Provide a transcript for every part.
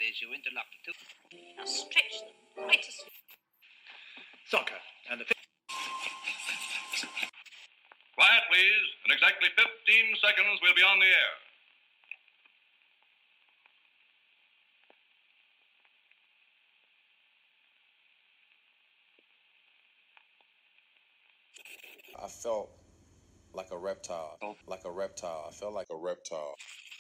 as you interlock the two. Now stretch them quite as... Soccer. And the... Quiet, please. In exactly 15 seconds, we'll be on the air. I felt like a reptile. Like a reptile. I felt like a reptile.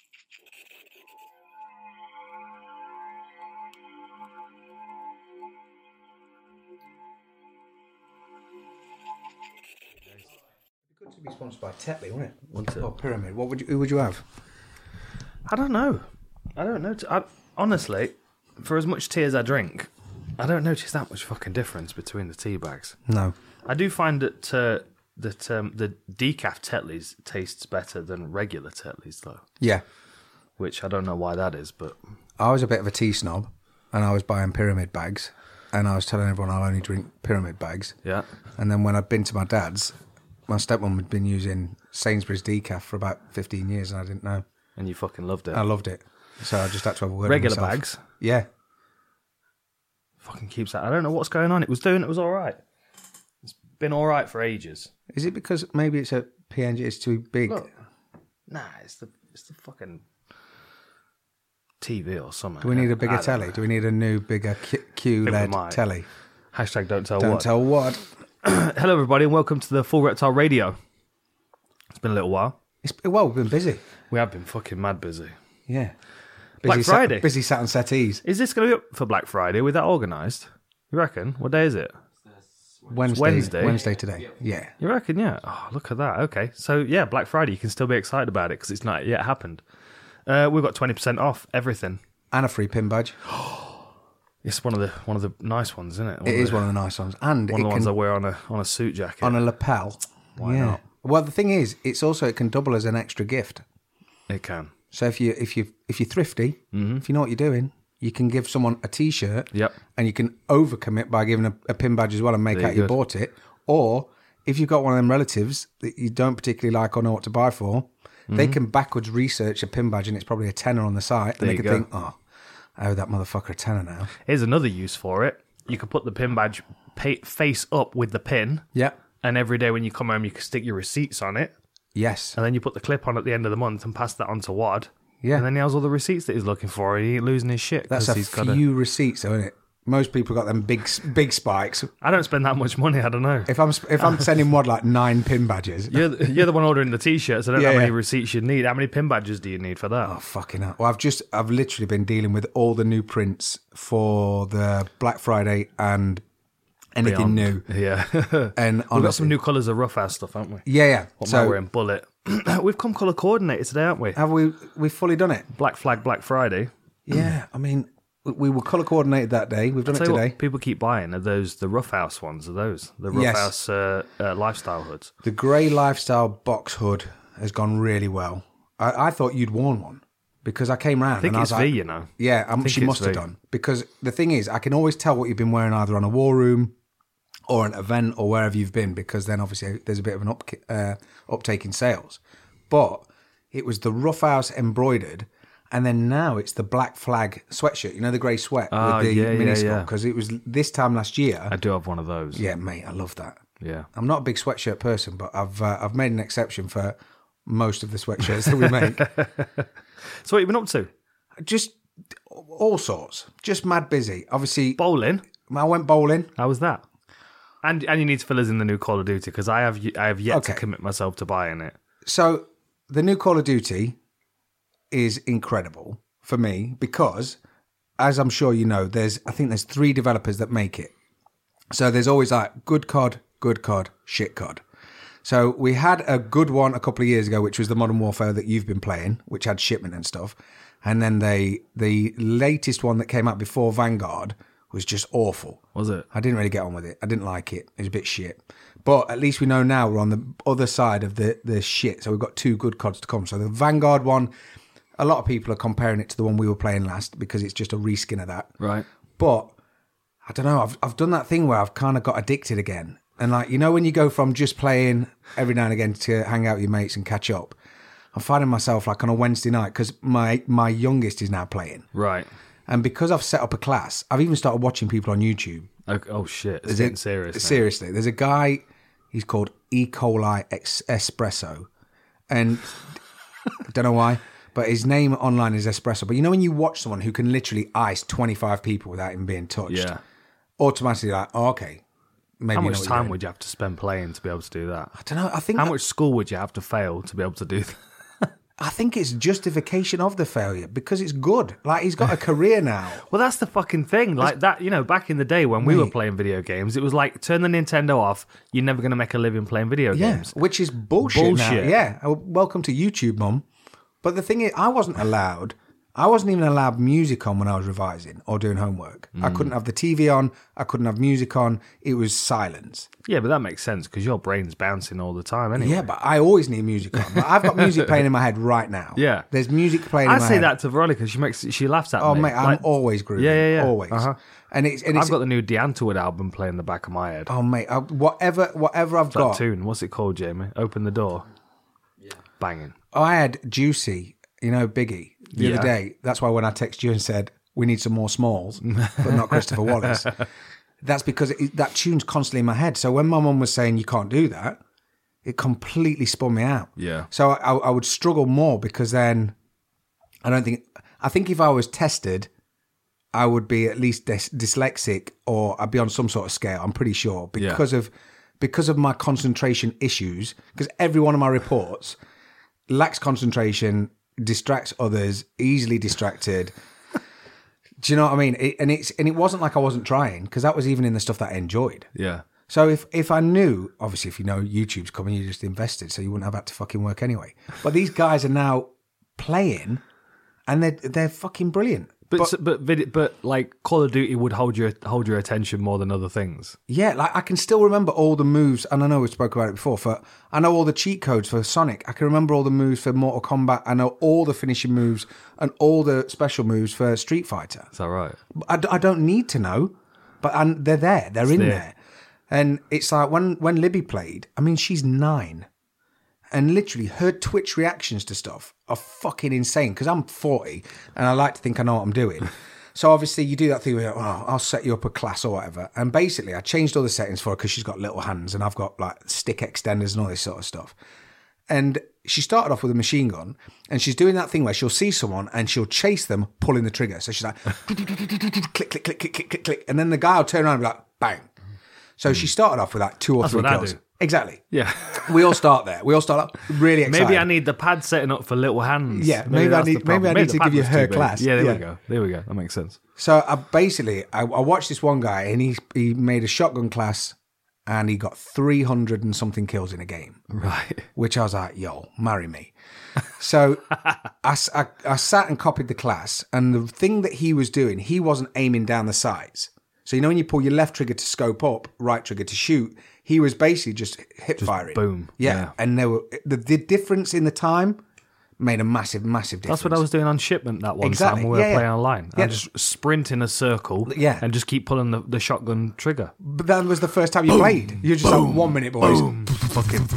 Good to be sponsored by Tetley, wouldn't it? Wouldn't it? Or Pyramid. Who would you have? I don't know. Honestly, for as much tea as I drink, I don't notice that much fucking difference between the tea bags. No. I do find that the decaf Tetleys tastes better than regular Tetleys, though. Yeah. Which I don't know why that is, but... I was a bit of a tea snob, and I was buying Pyramid bags, and I was telling everyone I'll only drink Pyramid bags. Yeah. And then when I'd been to my dad's, my stepmom had been using Sainsbury's decaf for about 15 years, and I didn't know. And you fucking loved it. I loved it. So I just had to have a word Regular with myself. bags? Yeah. Fucking keeps that. I don't know what's going on. It was all right. It's been all right for ages. Is it because maybe it's a PNG, it's too big? Look. Nah, it's the fucking TV or something. Do we need a bigger telly? Do we need a new, bigger QLED telly? Hashtag don't tell Don't what. tell what. Hello, everybody, and welcome to the Full Reptile Radio. It's been a little while. We've been busy. We have been fucking mad busy. Yeah. Black Friday. Busy sat on settees. Is this going to be up for Black Friday? With that organised? You reckon? What day is it? Wednesday. Wednesday today. Yeah. You reckon? Yeah. Oh, look at that. Okay. So, yeah, Black Friday, you can still be excited about it because it's not yet happened. We've got 20% off everything. And a free pin badge. It's one of the nice ones, isn't it? It is one of the nice ones. And one of the ones I wear on a suit jacket. On a lapel. Why not? Well, the thing is, it can double as an extra gift. It can. So if you're thrifty, if you know what you're doing, you can give someone a T-shirt. Yep. And you can overcommit by giving a pin badge as well and make out you bought it. Or if you've got one of them relatives that you don't particularly like or know what to buy for, they can backwards research a pin badge and it's probably a tenner on the site, and they can think, oh, I owe that motherfucker a tenner now. Here's another use for it. You could put the pin badge face up with the pin. Yeah. And every day when you come home, you can stick your receipts on it. Yes. And then you put the clip on at the end of the month and pass that on to Wad. Yeah. And then he has all the receipts that he's looking for. And he ain't losing his shit. That's few receipts, though, isn't it? Most people got them big spikes. I don't spend that much money. I don't know. If I'm sending Wad like 9 pin badges, you're the one ordering the T-shirts. I don't know how many receipts you need. How many pin badges do you need for that? Oh fucking hell! Well, I've literally been dealing with all the new prints for the Black Friday and anything new. Yeah. And we've got some new colours of Rough House stuff, haven't we? Yeah. What am I wearing? Bullet. We've come colour coordinated today, haven't we? Have we? We've fully done it. Black Flag, Black Friday. Yeah. I mean, we were colour coordinated that day. We've done it today. What people keep buying are the Rough House ones. Are those the Rough House lifestyle hoods? The grey lifestyle box hood has gone really well. I thought you'd worn one because I came round. I think and it's I was V, like, you know. Yeah, she must have done, because the thing is, I can always tell what you've been wearing either on a war room or an event or wherever you've been, because then obviously there's a bit of an uptake in sales. But it was the Rough House embroidered. And then now it's the Black Flag sweatshirt, you know, the grey sweat with the mini skirt. Because it was this time last year. I do have one of those. Yeah, mate, I love that. Yeah, I'm not a big sweatshirt person, but I've made an exception for most of the sweatshirts that we make. So what have you been up to? Just all sorts. Just mad busy. Obviously, bowling. I went bowling. How was that? And you need to fill us in the new Call of Duty, because I have yet to commit myself to buying it. So the new Call of Duty is incredible for me because, as I'm sure you know, I think there's 3 developers that make it. So there's always like good COD, shit COD. So we had a good one a couple of years ago, which was the Modern Warfare that you've been playing, which had shipment and stuff. And then the latest one that came out before Vanguard was just awful. Was it? I didn't really get on with it. I didn't like it. It was a bit shit. But at least we know now we're on the other side of the shit. So we've got 2 good CODs to come. So the Vanguard one, a lot of people are comparing it to the one we were playing last because it's just a reskin of that. Right. But I don't know. I've done that thing where I've kind of got addicted again. And like, you know, when you go from just playing every now and again to hang out with your mates and catch up, I'm finding myself like on a Wednesday night, because my youngest is now playing. Right. And because I've set up a class, I've even started watching people on YouTube. Oh shit! It's getting serious. Now. Seriously, there's a guy. He's called E. coli Espresso, and I don't know why, but his name online is Espresso. But you know when you watch someone who can literally ice 25 people without even being touched, Yeah. automatically like, oh, okay. Maybe How you know much what you're time doing. would you have to spend playing to be able to do that? I don't know. I think How much school would you have to fail to be able to do that? I think it's justification of the failure because it's good. Like he's got a career now. Well, that's the fucking thing. Like that, you know, back in the day when we were playing video games, it was like, turn the Nintendo off. You're never going to make a living playing video games. Which is bullshit. Now. Bullshit. Yeah. Welcome to YouTube, Mum. But the thing is, I wasn't even allowed music on when I was revising or doing homework. I couldn't have the TV on. I couldn't have music on. It was silence. Yeah, but that makes sense because your brain's bouncing all the time anyway. Yeah, but I always need music on. But I've got music playing in my head right now. Yeah. There's music playing in my head. I say that to Veronica. She laughs at me. Oh, mate, I'm Like, always grooving. Yeah. Always. Uh-huh. And it's I've got the new Deanterwood album playing in the back of my head. Oh, mate, whatever I've that got. tune, what's it called, Jamie? Open the door. Yeah. Banging. Oh, I had Juicy, you know, Biggie, the other day. That's why when I texted you and said, we need some more Smalls, but not Christopher Wallace, that's because that tune's constantly in my head. So when my mum was saying you can't do that, it completely spun me out. Yeah. So I would struggle more because then I think if I was tested, I would be at least dyslexic or I'd be on some sort of scale, I'm pretty sure, because of my concentration issues, because every one of my reports lacks concentration, distracts others, easily distracted. Do you know what I mean? It wasn't like I wasn't trying, because that was even in the stuff that I enjoyed. Yeah. So if I knew, obviously, if you know YouTube's coming, you just invested, so you wouldn't have had to fucking work anyway. But these guys are now playing, and they're fucking brilliant. But like Call of Duty would hold your attention more than other things. Yeah, like I can still remember all the moves, and I know we spoke about it before. I know all the cheat codes for Sonic. I can remember all the moves for Mortal Kombat. I know all the finishing moves and all the special moves for Street Fighter. Is that right? I don't need to know, but they're there. They're in there. And it's like when Libby played, I mean, she's 9. And literally her Twitch reactions to stuff are fucking insane, because I'm 40 and I like to think I know what I'm doing. So obviously you do that thing where, I'll set you up a class or whatever. And basically I changed all the settings for her because she's got little hands and I've got like stick extenders and all this sort of stuff. And she started off with a machine gun, and she's doing that thing where she'll see someone and she'll chase them pulling the trigger. So she's like, click, click, click, click, click, click, click. And then the guy will turn around and be like, bang. So she started off with like 2 or 3 what I kills. do. Exactly. Yeah. We all start there. We all start up really excited. Maybe I need the pad setting up for little hands. Yeah, maybe I need to give you her class. Yeah, there we go. There we go. That makes sense. So I watched this one guy, and he made a shotgun class, and he got 300 and something kills in a game. Right. Which I was like, yo, marry me. So I sat and copied the class, and the thing that he was doing, he wasn't aiming down the sights. So you know when you pull your left trigger to scope up, right trigger to shoot, he was basically just hip firing. Boom. Yeah. And there were the difference in the time made a massive, massive difference. That's what I was doing on shipment that one Exactly. time when we were Yeah, playing yeah. online. Yeah. I just sprint in a circle Yeah. and just keep pulling the shotgun trigger. But that was the first time you played. You're just like 1 minute, boys. Fucking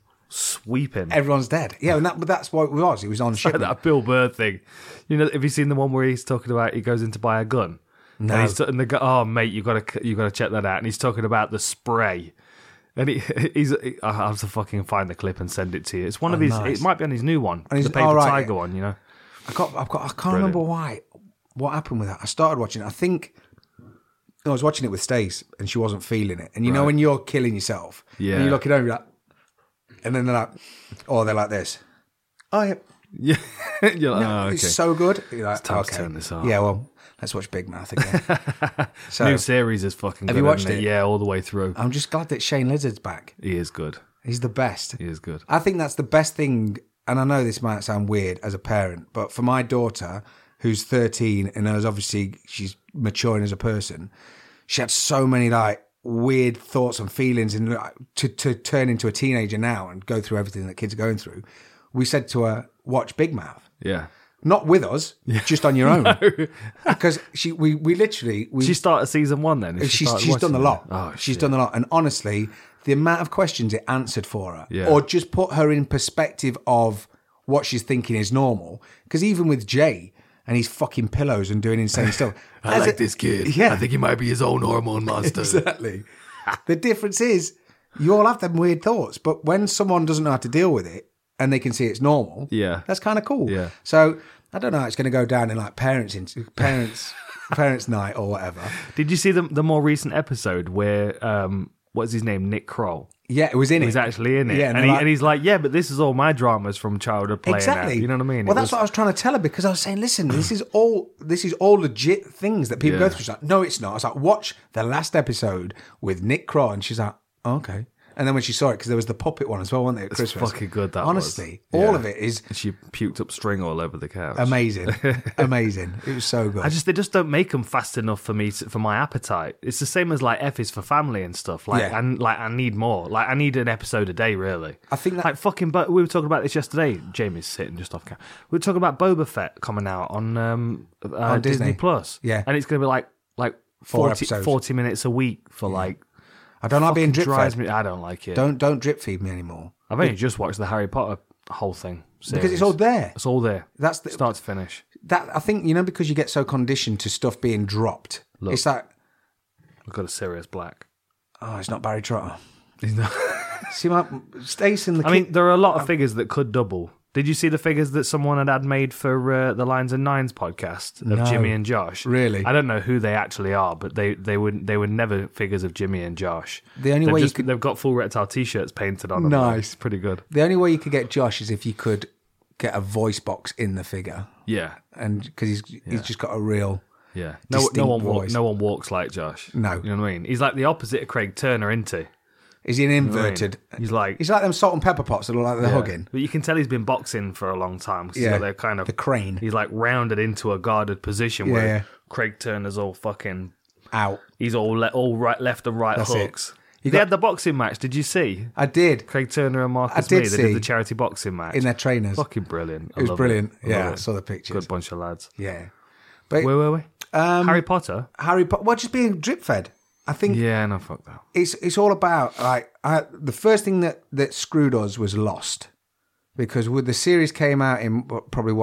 sweeping. Everyone's dead. Yeah, but that's what it was. It was on shipment. That Bill Burr thing. You know, have you seen the one where he's talking about he goes in to buy a gun? No. And the guy, oh mate, you gotta check that out. And he's talking about the spray. And I have to fucking find the clip and send it to you. It's one of his. Nice. It might be on his new one, And the Paper right, Tiger yeah. one. You know, I can't remember what happened with that. I started watching it. I think I was watching it with Stace, and she wasn't feeling it. And you know when you're killing yourself, Yeah. and you're looking over, you're like, and then they're like, oh, they're like this. Oh yeah, yeah. You're like, oh, okay. it's so good. You're like, It's time okay. to turn this off. Yeah, well, let's watch Big Mouth again. So New series is fucking good. you watched isn't it? Yeah, all the way through. I'm just glad that Shane Lizard's back. He is good. He's the best. He is good. I think that's the best thing, and I know this might sound weird as a parent, but for my daughter, who's 13 and is obviously she's maturing as a person, she had so many like weird thoughts and feelings, and to turn into a teenager now and go through everything that kids are going through. We said to her, watch Big Mouth. Yeah. Not with us, just on your own. Because she started season 1 then. she's done a lot. She's done a lot. And honestly, the amount of questions it answered for her, or just put her in perspective of what she's thinking is normal. Because even with Jay, and he's fucking pillows and doing insane stuff. I like this kid. Yeah. I think he might be his own hormone monster. Exactly. The difference is you all have them weird thoughts, but when someone doesn't know how to deal with it and they can see it's normal, Yeah. that's kind of cool. Yeah. So I don't know how it's going to go down in like parents night or whatever. Did you see the more recent episode where what's his name, Nick Kroll? Yeah, it was in He it. was actually in it, Yeah, and he's like, yeah, but this is all my dramas from childhood playing Exactly. out. You know what I mean? Well, that's what I was trying to tell her because I was saying, listen, this is all legit things that people go through. She's like, no, it's not. I was like, watch the last episode with Nick Kroll, and she's like, oh, okay. And then when she saw it, because there was the puppet one as well, wasn't there? At Christmas. fucking good, that Honestly, was. all Yeah. of it is And she puked up string all over the couch. amazing. Amazing. It was so good. They just don't make them fast enough for me for my appetite. It's the same as like F is for family and stuff. Like, Yeah. and like I need more. Like I need an episode a day, really. I think that- like fucking. We were talking about this yesterday. Jamie's sitting just off camera. We were talking about Boba Fett coming out on Disney Plus. Yeah. and it's going to be like 4 40, episodes. 40 minutes a week for like. I don't like being fucking drip drives fed. me. I don't like it. Don't drip feed me anymore I've only just watched the Harry Potter whole thing because it's all there. It's all there. That's the, Start to finish. that. I think because you get so conditioned to stuff being dropped. Look. It's like, We've got a Sirius Black. oh, it's not Barry Trotter. He's not. See, my Stace and the. I mean, there are a lot of figures that could double. Did you see the figures that someone had made for the Lines and Nines podcast of No. Jimmy and Josh? Really? I don't know who they actually are, but they were never figures of Jimmy and Josh. The only way They've got Full Reptile t-shirts painted on them. Nice. It's pretty good. The only way you could get Josh is if you could get a voice box in the figure, Yeah, and because he's just got a real. yeah. Distinct No one voice. no one walks like Josh. No. You know what I mean? He's like the opposite of Craig Turner, isn't he? Is he an You know what I mean? inverted? He's like them salt and pepper pots that look like they're hugging. But you can tell he's been boxing for a long time. 'Cause he's Yeah, got that kind of the crane. He's like rounded into a guarded position where yeah. Craig Turner's all fucking. Out. He's all right, left and right That's it. hooks. They had the boxing match. Did you see? I did Craig Turner and Marcus I did Mee. They see. did the charity boxing match. in their trainers. Fucking brilliant. It was brilliant. I Yeah, love I it. saw the pictures. Good bunch of lads. Yeah, but Where were we? Harry Potter. Harry Potter. Well, just being drip fed. I think Yeah, no, fuck that. it's all about like the first thing that screwed us was Lost, because the series came out in probably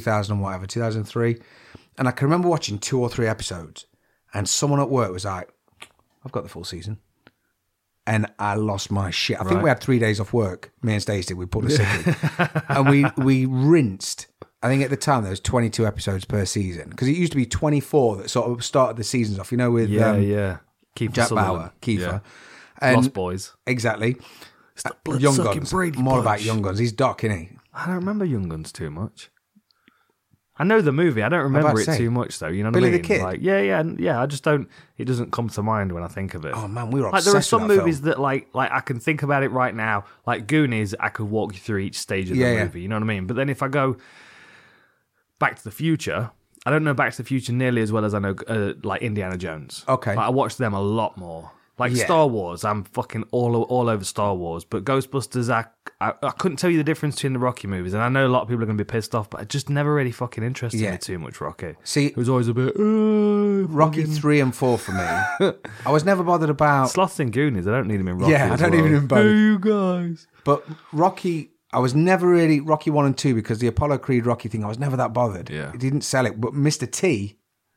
2003, and I can remember watching 2 or 3 episodes, and someone at work was like, "I've got the full season," and I lost my shit. I think we had 3 days off work. Me and Stacey did. We pulled a sickie, and we rinsed. I think at the time there was 22 episodes per season because it used to be 24 that sort of started the seasons off. You know, with Yeah. Kiefer Jack Sutherland. Bauer, Kiefer. Yeah. And Lost Boys. Exactly. It's the blood Young sucking Guns. Brady More Bunch. about Young Guns. He's Doc, isn't he? I don't remember Young Guns too much. I know the movie. I don't about remember to it say, too much though. You know what Billy I the mean? Kid? Like, yeah. I just don't. It doesn't come to mind when I think of it. Oh man, we were Like obsessed there are some with that movies film. that like I can think about it right now. Like Goonies, I could walk you through each stage of the Yeah. movie. You know what I mean? But then if I go Back to the Future, I don't know Back to the Future nearly as well as I know like Indiana Jones. Okay. Like, I watch them a lot more. Like Yeah. Star Wars, I'm fucking all over Star Wars. But Ghostbusters, I couldn't tell you the difference between the Rocky movies, and I know a lot of people are going to be pissed off, but it just never really fucking interested Yeah. me too much. Rocky, See, it was always a bit Rocky 3 and 4 for me. I was never bothered about. Sloths and Goonies. I don't need them in Rocky. Yeah, I as don't well. even in both. Hey, you guys. But Rocky, I was never really Rocky 1 and 2 because the Apollo Creed Rocky thing, I was never that bothered. Yeah. It didn't sell it. But Mr. T,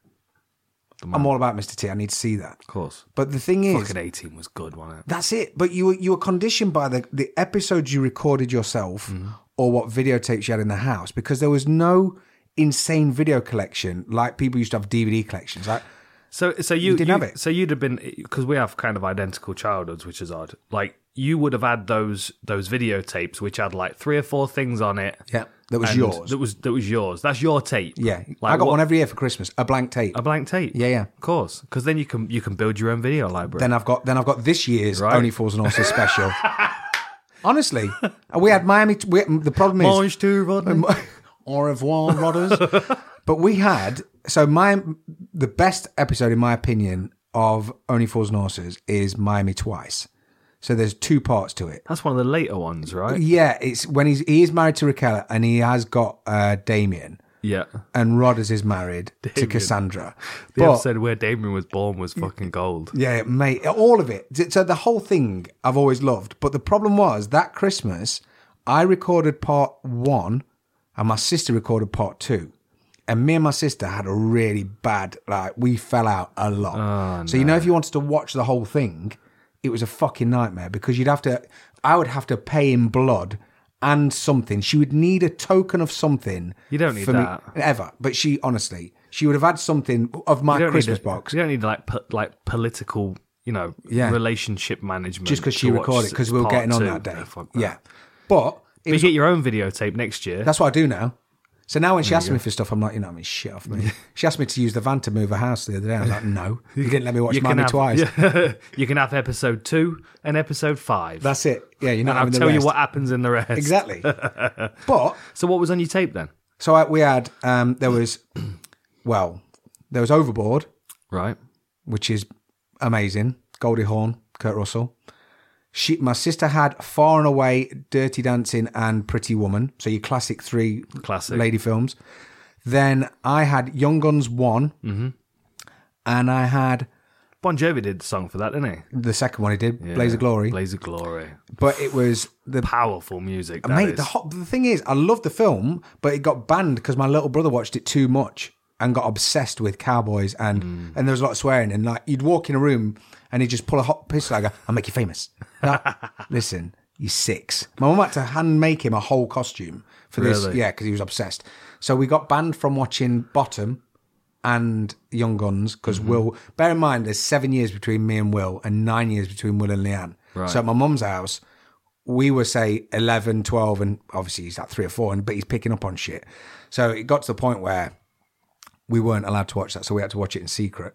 I'm all about Mr. T. I need to see that. Of course. But the thing is, Fucking 18 was good, wasn't it? that's it. But you were conditioned by the episodes you recorded yourself Mm. or what videotapes you had in the house because there was no insane video collection like people used to have DVD collections. Like, So you didn't have it. So you'd have been, because we have kind of identical childhoods, which is odd. Like you would have had those videotapes which had like 3 or 4 things on it. yeah, that was and yours. That was yours. That's your tape. Yeah, Like I got what- one every year for Christmas, a blank tape. A blank tape. Yeah. Of course, because then you can build your own video library. Then I've got this year's Right. Only Fools and Horses special. Honestly, we had Miami. The problem is Mange to Rodney. au revoir, Rodders. But we had the best episode in my opinion of Only Fools and Horses is Miami Twice. So there's 2 parts to it. That's one of the later ones, right? Yeah, it's when he is married to Raquel and he has got Damien. Yeah. And Rodders is married to Cassandra. The But- episode where Damien was born was fucking gold. Yeah, mate, all of it. So the whole thing I've always loved. But the problem was that Christmas, I recorded part 1 and my sister recorded part 2. And me and my sister had a really bad, like, we fell out a lot. So, if you wanted to watch the whole thing, it was a fucking nightmare because I would have to pay in blood and something. She would need a token of something. You don't need for that. me, ever. But she would have had something of my Christmas box. You don't need like political, relationship management. Just because she recorded it, because we were getting on that day. Yeah. But you get your own videotape next year. That's what I do now. So now when she asks me for stuff, I'm like, shit off me. She asked me to use the van to move a house the other day. I was like, no. You didn't let me watch Miami twice. You can have episode 2 and episode 5. That's it. Yeah, you're not having the rest. I'll tell you rest. what happens in the rest. Exactly. But... So what was on your tape then? So we had, there was Overboard. Right. Which is amazing. Goldie Hawn, Kurt Russell. My sister had Far and Away, Dirty Dancing, and Pretty Woman. So your classic 3 lady films. Then I had Young Guns 1. Mm-hmm. And I had... Bon Jovi did the song for that, didn't he? The second one he did, Blaze of Glory. Blaze of Glory. But it was... the powerful music, mate, the thing is, I loved the film, but it got banned because my little brother watched it too much and got obsessed with cowboys and there was a lot of swearing. And like you'd walk in a room and he'd just pull a hot pistol and go, I'll make you famous. Listen, he's 6. My mum had to hand make him a whole costume for this. Yeah, because he was obsessed. So we got banned from watching Bottom and Young Guns because Will, bear in mind, there's 7 years between me and Will and 9 years between Will and Leanne. Right. So at my mum's house, we were, say, 11, 12, and obviously he's like 3 or 4, but he's picking up on shit. So it got to the point where we weren't allowed to watch that, so we had to watch it in secret.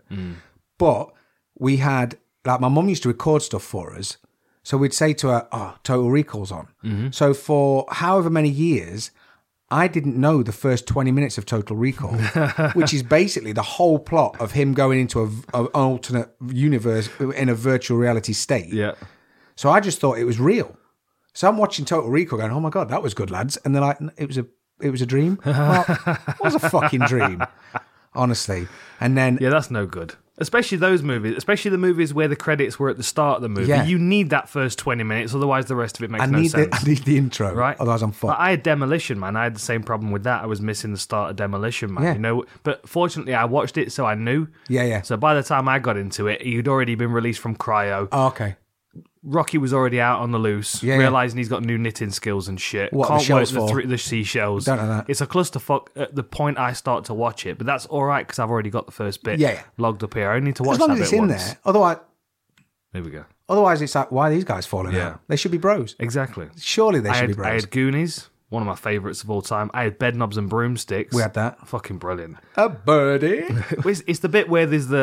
But we had, like, my mum used to record stuff for us, so we'd say to her, Total Recall's on. So for however many years, I didn't know the first 20 minutes of Total Recall, which is basically the whole plot of him going into an alternate universe in a virtual reality state. Yeah. So I just thought it was real. So I'm watching Total Recall going, oh my God, that was good, lads. And they're like, it was a dream. Well, it was a fucking dream, honestly. And then... Yeah, that's no good. Especially those movies, especially the movies where the credits were at the start of the movie. Yeah. You need that first 20 minutes, otherwise the rest of it makes no sense. I need the intro, right? Otherwise I'm fucked. But I had Demolition Man. I had the same problem with that. I was missing the start of Demolition Man, But fortunately, I watched it, so I knew. Yeah. So by the time I got into it, he'd already been released from cryo. Oh, okay. Rocky was already out on the loose, realising he's got new knitting skills and shit. What, Can't the shells work the seashells. Don't know that. It's a clusterfuck at the point I start to watch it, but that's all right because I've already got the first bit logged up here. I only need to watch as long that as bit it's in once. there. Otherwise, there we go. Otherwise, it's like, why are these guys falling out? They should be bros. Exactly. Surely they should be bros. I had Goonies, one of my favourites of all time. I had Bedknobs and Broomsticks. We had that. Fucking brilliant. A birdie. It's the bit where there's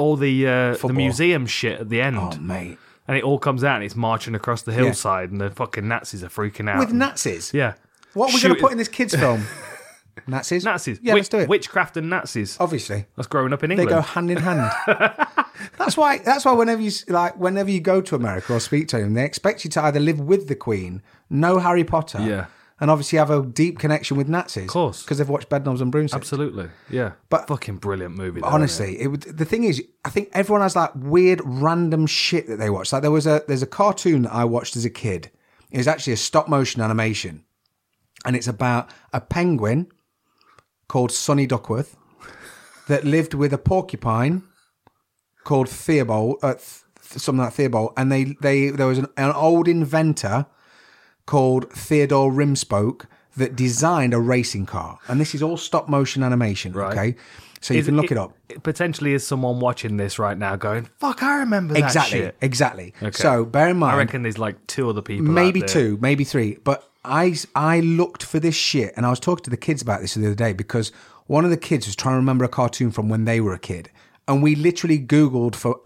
the museum shit at the end. Oh, mate. And it all comes out and it's marching across the hillside and the fucking Nazis are freaking out. With Nazis? Yeah. What are we going to put in this kids' film? Nazis? Nazis. Yeah, let's do it. Witchcraft and Nazis. Obviously. That's growing up in England. They go hand in hand. That's why whenever you go to America or speak to them, they expect you to either live with the Queen, know Harry Potter, and obviously have a deep connection with Nazis. Of course. Because they've watched Bedknobs and Broomsticks. Absolutely. Yeah. But fucking brilliant movie. Though, honestly, the thing is, I think everyone has like weird random shit that they watch. Like there's a cartoon that I watched as a kid. It was actually a stop motion animation. And it's about a penguin called Sonny Duckworth that lived with a porcupine called Theobald, something like Theobald. And there was an old inventor called Theodore Rimspoke that designed a racing car. And this is all stop motion animation, okay? So you can look it up. Potentially is someone watching this right now going, fuck, I remember that shit. Exactly. Okay. So bear in mind... I reckon there's like 2 other people maybe out there. 2, maybe 3. But I looked for this shit, and I was talking to the kids about this the other day because one of the kids was trying to remember a cartoon from when they were a kid. And we literally Googled for,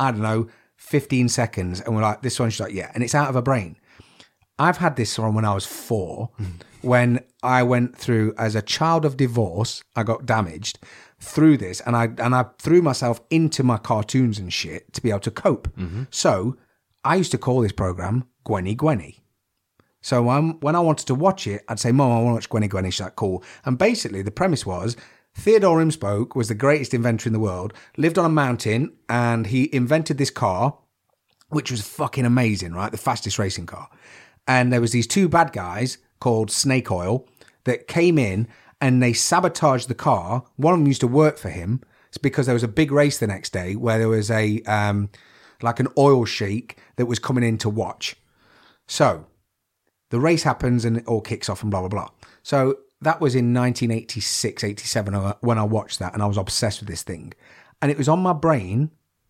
15 seconds, and we're like, this one, she's like, yeah. And it's out of her brain. I've had this from when I was 4, when I went through, as a child of divorce, I got damaged through this, and I threw myself into my cartoons and shit to be able to cope. So I used to call this program Gwenny Gwenny. So when I wanted to watch it, I'd say, Mom, I want to watch Gwenny Gwenny. She's like, cool. And basically the premise was, Theodore Rimspoke was the greatest inventor in the world, lived on a mountain, and he invented this car, which was fucking amazing, right? The fastest racing car. And there was these 2 bad guys called Snake Oil that came in and they sabotaged the car. One of them used to work for him. It's because there was a big race the next day where there was a like an oil sheik that was coming in to watch. So the race happens and it all kicks off and blah, blah, blah. So that was in 1986, 87 when I watched that, and I was obsessed with this thing. And it was on my brain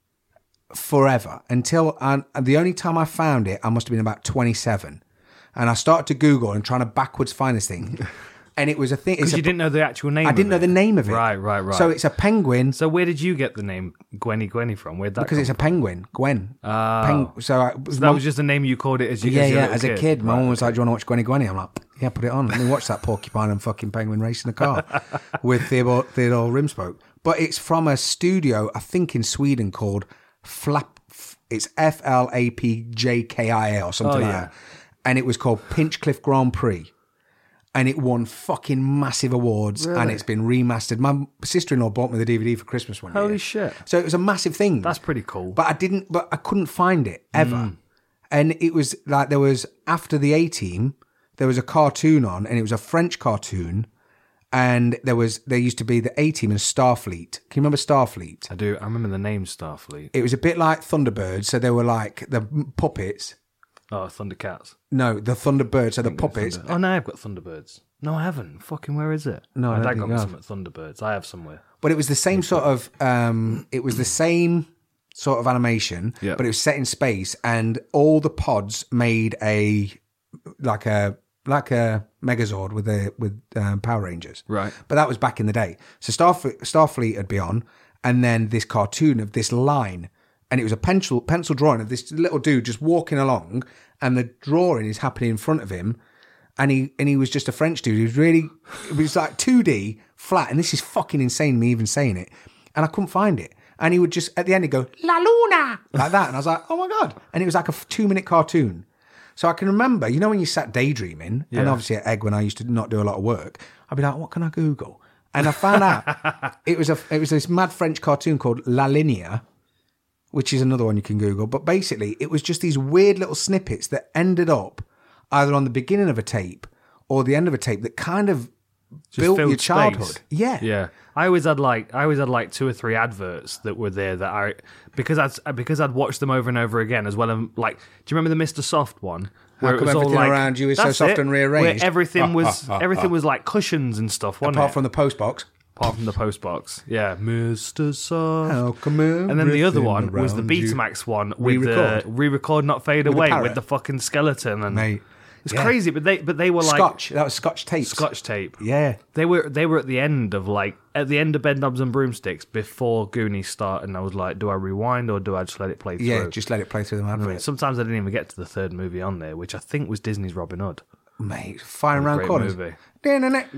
forever until the only time I found it, I must have been about 27. And I started to Google and trying to backwards find this thing. And it was a thing. Because you didn't know the actual name. I didn't know the name of it. Right. So it's a penguin. So where did you get the name Gwenny from? Where'd that Because come it's a penguin, Gwen. Oh. So that was just the name you called it as you as a kid. My mum was like, "Do you want to watch Gwenny?" I'm like, "Yeah, put it on." Let me watch that porcupine and fucking penguin racing a car with Theodore Rimspoke. But it's from a studio, I think, in Sweden called Flap. It's FLAPJKIA or something like that. And it was called Pinchcliffe Grand Prix. And it won fucking massive awards, and it's been remastered. My sister-in-law bought me the DVD for Christmas one year. Holy shit! So it was a massive thing. That's pretty cool. But I couldn't find it ever. And it was like there was after the A-Team, there was a cartoon on, and it was a French cartoon, and there used to be the A-Team and Starfleet. Can you remember Starfleet? I do. I remember the name Starfleet. It was a bit like Thunderbirds, so they were like the puppets. Oh, Thundercats. No, the Thunderbirds are the puppets. Oh, no, I've got Thunderbirds. No, I haven't. Fucking, where is it? No, I my don't dad got think me you some at Thunderbirds. I have somewhere. But it was the same sort of, it was the same sort of animation, Yeah. but it was set in space, and all the pods made like a Megazord with Power Rangers. Right. But that was back in the day. So Starfleet had been on, and then this cartoon of this line, and it was a pencil drawing of this little dude just walking along, and the drawing is happening in front of him, and he was just a French dude. It was like 2D flat, and this is fucking insane, me even saying it, and I couldn't find it. And he would just, at the end, he'd go, La Luna, like that, and I was like, oh my God. And it was like a 2-minute cartoon. So I can remember, you know when you sat daydreaming, and obviously at Egg when I used to not do a lot of work, I'd be like, what can I Google? And I found out it was this mad French cartoon called La Linea, which is another one you can Google. But basically, it was just these weird little snippets that ended up either on the beginning of a tape or the end of a tape that kind of built your childhood. Space. Yeah. Yeah. I always had like 2 or 3 adverts that were there that because I'd watched them over and over again, as well as like, do you remember the Mr. Soft one? How come everything around you is so soft and rearranged? Where everything was like cushions and stuff, wasn't Apart it? from the post box. Apart from the post box. Yeah. Mr. Soft. How come and then the other one was the around you? Betamax one with the re-record not fade With the away parrot. with the fucking skeleton, and Mate. it's Yeah. crazy, but they were like Scotch. That was Scotch tapes. Scotch tape. Yeah. They were at the end of Bedknobs and Broomsticks before Goonies started, and I was like, do I rewind or do I just let it play through? Yeah, just let it play through the advert. Sometimes I didn't even get to the third movie on there, which I think was Disney's Robin Hood. Mate, firing round Great corners. movie. Yeah.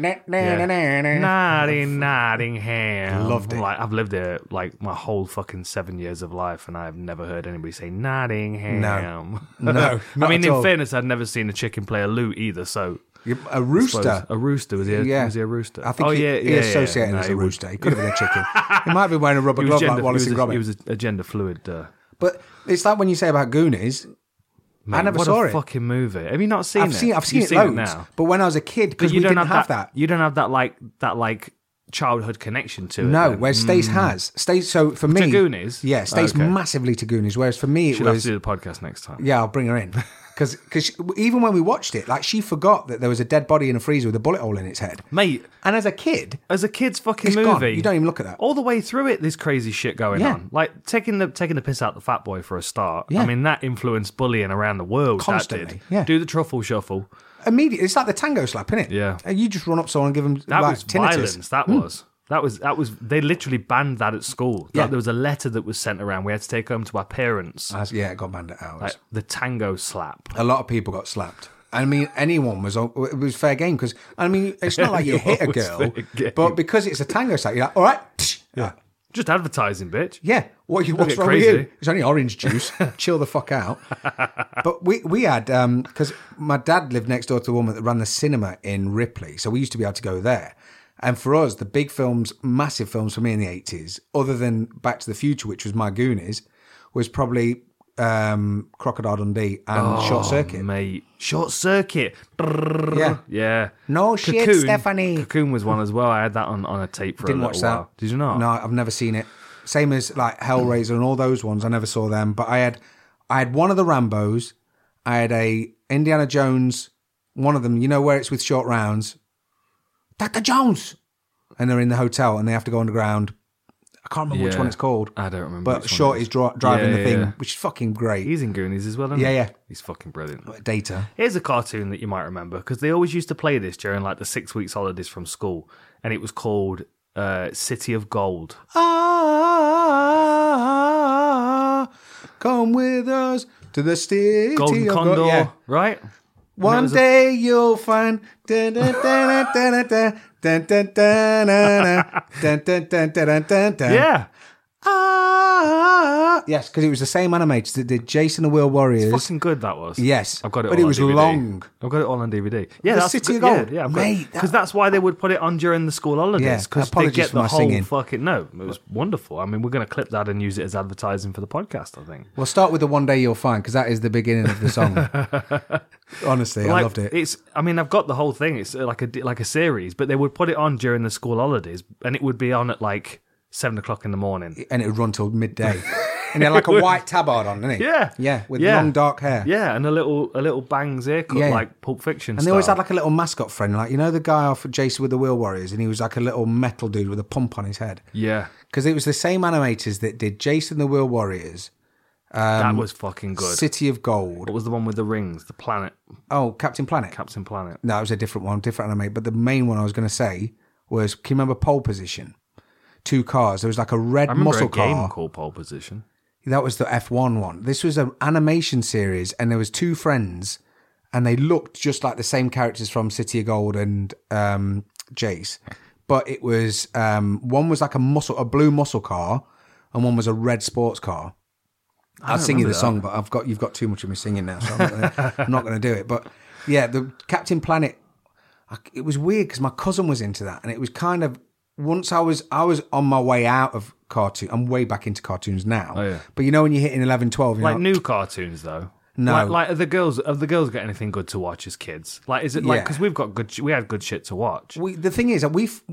Nottingham. Loved it. Like, I've lived there like my whole fucking 7 years of life, and I've never heard anybody say Nottingham. No, I not mean, at in all. fairness, I'd never seen a chicken play a lute either, so... A rooster. A rooster. Was he a rooster? I think he associated as a rooster. He could have been a chicken. He might be wearing a rubber glove like Wallace and Gromit. He was a gender fluid. But it's like when you say about Goonies, Mate, I never what saw a it. fucking movie. Have you not seen it? I've seen You've it loads. now. But when I was a kid, because you we don't didn't have that. You don't have that childhood connection to it. No, then. whereas Stace has. Stace, so for me... Goonies? Yeah, Stace Okay. massively to Goonies, whereas for me it She'll have was... to do the podcast next time. Yeah, I'll bring her in. Because even when we watched it, like she forgot that there was a dead body in a freezer with a bullet hole in its head. Mate, And as a kid, as a kid's fucking it's movie, gone. You don't even look at that. all the way through it, there's crazy shit going Yeah. on. Like taking the piss out the fat boy for a start. Yeah. I mean, that influenced bullying around the world. Constantly, That did. yeah. Do the truffle shuffle. Immediately, it's like the tango slap, isn't it? Yeah. And you just run up to someone and give them That like, was tinnitus. violence. That was. They literally banned that at school. Yeah. Like, there was a letter that was sent around. We had to take home to our parents. Yeah, it got banned at ours. Like the tango slap. A lot of people got slapped. I mean, anyone it was fair game because, I mean, it's not like you hit a It was girl, fair game. but because it's a tango slap, you're like, all right. Yeah. Just advertising, bitch. Yeah. What's get wrong with crazy. you? It's only orange juice. Chill the fuck out. But we had, because my dad lived next door to a woman that ran the cinema in Ripley. So we used to be able to go there. And for us, the big films, massive films for me in the 80s, other than Back to the Future, which was my Goonies, was probably Crocodile Dundee and Short Circuit. Mate. Short Circuit. Yeah. Yeah. No shit, Stephanie. Cocoon was one as well. I had that on a tape for Didn't a watch little that. while. Did you not? No, I've never seen it. Same as like Hellraiser and all those ones. I never saw them. But I had one of the Rambos. I had a Indiana Jones, one of them, you know where it's with short rounds. Dr. Jones! And they're in the hotel and they have to go underground. I can't remember which one it's called. I don't remember. But which one Short it is driving the thing, yeah. which is fucking great. He's in Goonies as well, isn't he? Yeah. He's fucking brilliant. Data. Here's a cartoon that you might remember because they always used to play this during like the 6 weeks holidays from school, and it was called City of Gold. Come with us to the city Golden of Condor, Gold. Yeah. right? One day you'll find. Dun, dun, dun, dun, dun, dun, dun, dun, dun, dun, dun, dun, dun, dun. Yeah. Yes, because it was the same animators that did Jason the Wheel Warriors. Fucking good that was. Yes, I've got it but all it on was DVD. long. I've got it all on DVD. Yeah, The that's City of good. Gold. Yeah, Mate, because that's why they would put it on during the school holidays. Yeah, Because they apologies get for the my whole singing. fucking no. It was wonderful. I mean, we're going to clip that and use it as advertising for the podcast. I think. We'll start with the One Day You'll Find because that is the beginning of the song. Honestly, I loved it. It's. I mean, I've got the whole thing. It's like a series, but they would put it on during the school holidays, and it would be on at like 7 o'clock in the morning. And it would run till midday. And he had like a white tabard on, didn't he? Yeah, Yeah, with long dark hair. Yeah, and a little bangs haircut, Yeah. like Pulp Fiction. And they always had like a little mascot friend, like, you know, the guy off of Jason with the Wheel Warriors, and he was like a little metal dude with a pump on his head. yeah. Because it was the same animators that did Jason the Wheel Warriors, That was fucking good. City of Gold. What was the one with the rings? The planet, Oh, Captain Planet. Captain Planet. No, it was a different one, different anime. But the main one I was going to say was, can you remember Pole Position? 2 cars. There was like a red I remember muscle a game car. called Pole Position. That was the F1 one. This was an animation series, and there was 2 friends, and they looked just like the same characters from City of Gold and Jace. But it was one was like a blue muscle car, and one was a red sports car. I'll sing you the song, but you've got too much of me singing now, so I'm not going to do it. But yeah, the Captain Planet. It was weird because my cousin was into that, and it was kind of once I was on my way out of cartoon. I'm way back into cartoons now. Oh, yeah. But you know when you're hitting 11, 12, you're Like like, new cartoons though. No. Like have the girls got anything good to watch as kids? Like is it like Yeah. because we had good shit to watch. the thing is that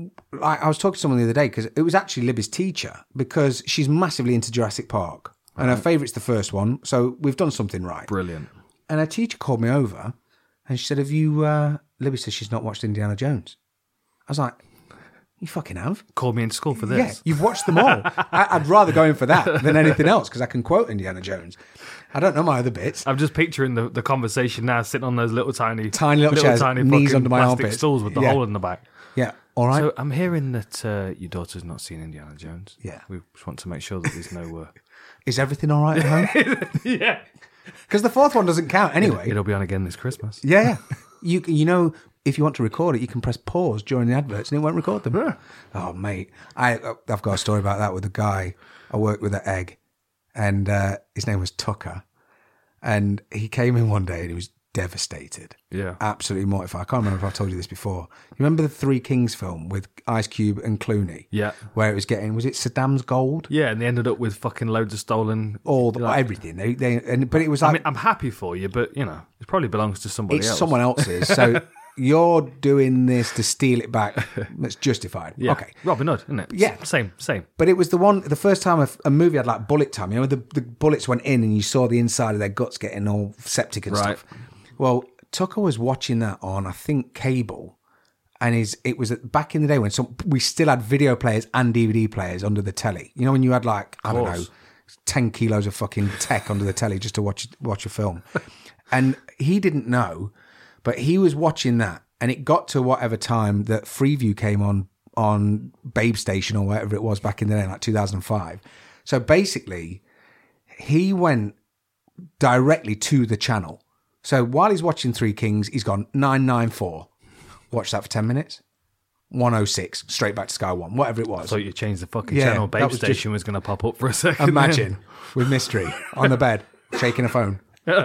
I was talking to someone the other day because it was actually Libby's teacher because she's massively into Jurassic Park and her favourite's the first one. So we've done something right. Brilliant. And her teacher called me over and she said, have you, Libby says she's not watched Indiana Jones. I was like, you fucking have? Called me into school for Yeah, this. you've watched them all. I'd rather go in for that than anything else because I can quote Indiana Jones. I don't know my other bits. I'm just picturing the conversation now, sitting on those little tiny Little chairs, tiny knees fucking under my plastic armpits. stools with the Yeah. hole in the back. Yeah, all right. So I'm hearing that your daughter's not seen Indiana Jones. Yeah. We just want to make sure that there's no. Is everything all right at home? Yeah. Because the 4th one doesn't count anyway. It'll be on again this Christmas. Yeah. You know, if you want to record it, you can press pause during the adverts and it won't record them. Oh, mate. I've got a story about that with a guy I worked with at Egg, and his name was Tucker. And he came in one day and he was devastated. Yeah. Absolutely mortified. I can't remember if I told you this before. You remember the Three Kings film with Ice Cube and Clooney? Yeah. Where it was was it Saddam's gold? Yeah, and they ended up with fucking loads of stolen. Everything. But it was like, I mean, I'm happy for you, but you know, it probably belongs to somebody it's else. someone else's. So you're doing this to steal it back. That's justified. Yeah. Okay. Robin Hood, isn't it? Yeah. Same. But it was the first time a movie had like bullet time. You know, the bullets went in and you saw the inside of their guts getting all septic and Right. stuff. Well, Tucker was watching that on, I think, cable. And it was back in the day when we still had video players and DVD players under the telly. You know, when you had like, I don't know, 10 kilos of fucking tech under the telly just to watch a film. And he didn't know, but he was watching that. And it got to whatever time that Freeview came on Babe Station or whatever it was back in the day, like 2005. So basically, he went directly to the channel. So while he's watching Three Kings, he's gone 994. Watch that for 10 minutes. 106, straight back to Sky One, whatever it was. So you changed the fucking Yeah, channel. that Babe was Station was going to pop up for a second. Imagine with Mystery on the bed, shaking a phone.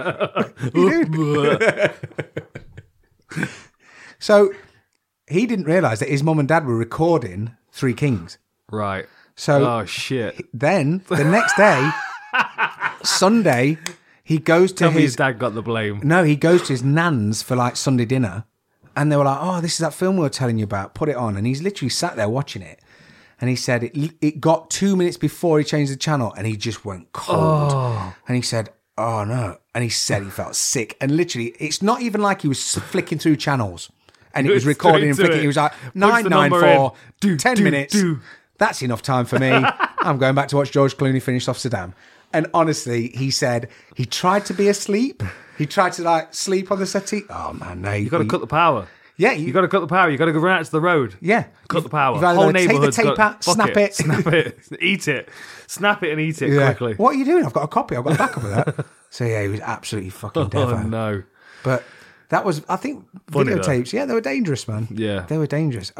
So he didn't realise that his mum and dad were recording Three Kings. Right. So Oh shit. then the next day, Sunday, he goes to Tell me his his dad got the blame. no, he goes to his nan's for like Sunday dinner, and they were like, "Oh, this is that film we were telling you about. Put it on." And he's literally sat there watching it, and he said it got 2 minutes before he changed the channel, and he just went cold. And he said, "Oh no," and he said he felt sick. And literally, it's not even like he was flicking through channels, and it was recording and straight to flicking. it. He was like Puts the number 994, in. 10 minutes. That's enough time for me. I'm going back to watch George Clooney finish off Saddam. And honestly, he said he tried to be asleep. He tried to like sleep on the settee. Oh man, no! You got to cut the power. Yeah, You got to cut the power. You got to go right out to the road. Yeah, Cut the power. You've either Whole got to take the neighbourhood's tape got- out, fuck snap it. snap it, eat it, snap it and eat it Yeah. quickly. What are you doing? I've got a copy. I've got a backup of that. So yeah, he was absolutely fucking Oh devo. no! But that was, I think, Funny, though. videotapes. Yeah, they were dangerous, man. Yeah. they were dangerous.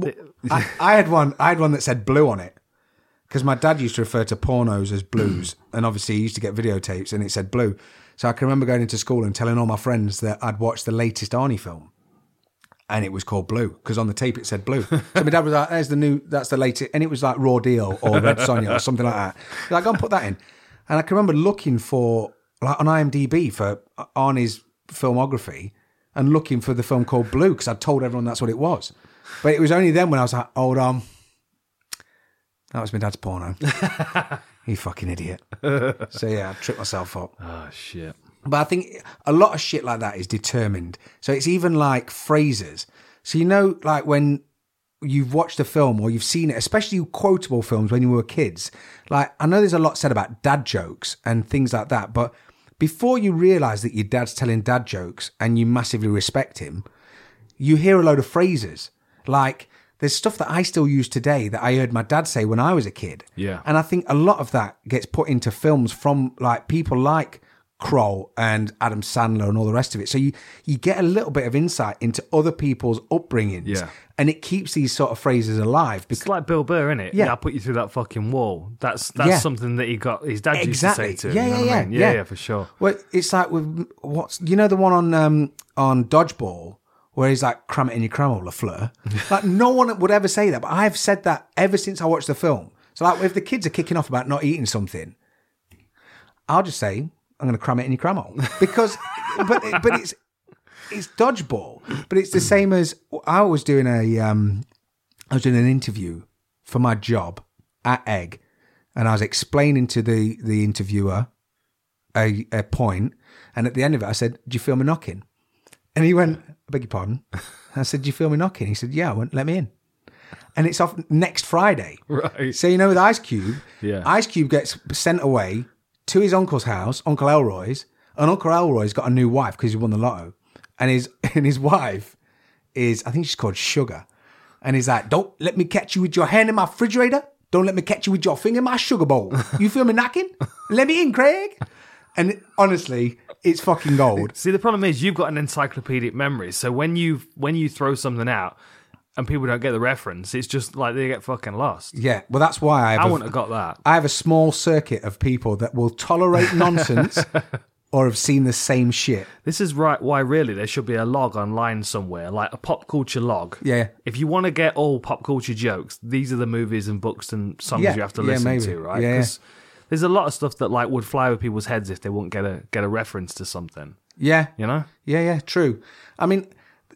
I had one. I had one that said blue on it because my dad used to refer to pornos as blues, and obviously he used to get videotapes and it said blue. So I can remember going into school and telling all my friends that I'd watched the latest Arnie film. And it was called Blue because on the tape it said blue. So my dad was like, "There's the new, that's the latest," and it was like Raw Deal or Red Sonja or something like that. He's like, "Go and put that in." And I can remember looking for like on IMDb for Arnie's filmography and looking for the film called Blue because I'd told everyone that's what it was. But it was only then when I was like, "Hold on, that was my dad's porno." You fucking idiot. So yeah, I tripped myself up. Oh shit! But I think a lot of shit like that is determined. So it's even like phrases. So you know, like when you've watched a film or you've seen it, especially quotable films when you were kids, like I know there's a lot said about dad jokes and things like that, but before you realise that your dad's telling dad jokes and you massively respect him, you hear a load of phrases. Like there's stuff that I still use today that I heard my dad say when I was a kid. Yeah. And I think a lot of that gets put into films from like people like Kroll and Adam Sandler and all the rest of it. So you get a little bit of insight into other people's upbringings. Yeah. And it keeps these sort of phrases alive. It's like Bill Burr, innit? Yeah. I put you through that fucking wall. That's Yeah. something that he got his dad Exactly. used to say to him. Yeah, you know what I mean? yeah. for sure. Well, it's like with what's you know the one on Dodgeball where he's like cram it in your cramel, Lafleur. Like no one would ever say that, but I've said that ever since I watched the film. So like if the kids are kicking off about not eating something, I'll just say I'm going to cram it in your cramel because, but it's Dodgeball, but it's the same as I was doing an interview for my job at Egg, and I was explaining to the interviewer a point, and at the end of it, I said, "Do you feel me knocking?" And he went, "I beg your pardon." I said, "Do you feel me knocking?" He said, "Yeah." I went, "Let me in." And it's off next Friday. Right. So, you know, with Ice Cube, Yeah. Ice Cube gets sent away to his uncle's house, Uncle Elroy's, and Uncle Elroy's got a new wife because he won the lotto. And his wife is, I think she's called Sugar. And he's like, "Don't let me catch you with your hand in my refrigerator. Don't let me catch you with your finger in my sugar bowl. You feel me knocking? Let me in, Craig." And honestly, it's fucking gold. See, the problem is you've got an encyclopedic memory. So when you throw something out and people don't get the reference, it's just like they get fucking lost. Yeah, well, that's why I wouldn't have got that. I have a small circuit of people that will tolerate nonsense or have seen the same shit. This is right. Why really there should be a log online somewhere, like a pop culture log. Yeah. If you want to get all pop culture jokes, these are the movies and books and songs Yeah, you have to yeah, listen maybe. to, right? Yeah, yeah. There's a lot of stuff that like would fly over people's heads if they wouldn't get a reference to something. Yeah. You know? Yeah, true. I mean,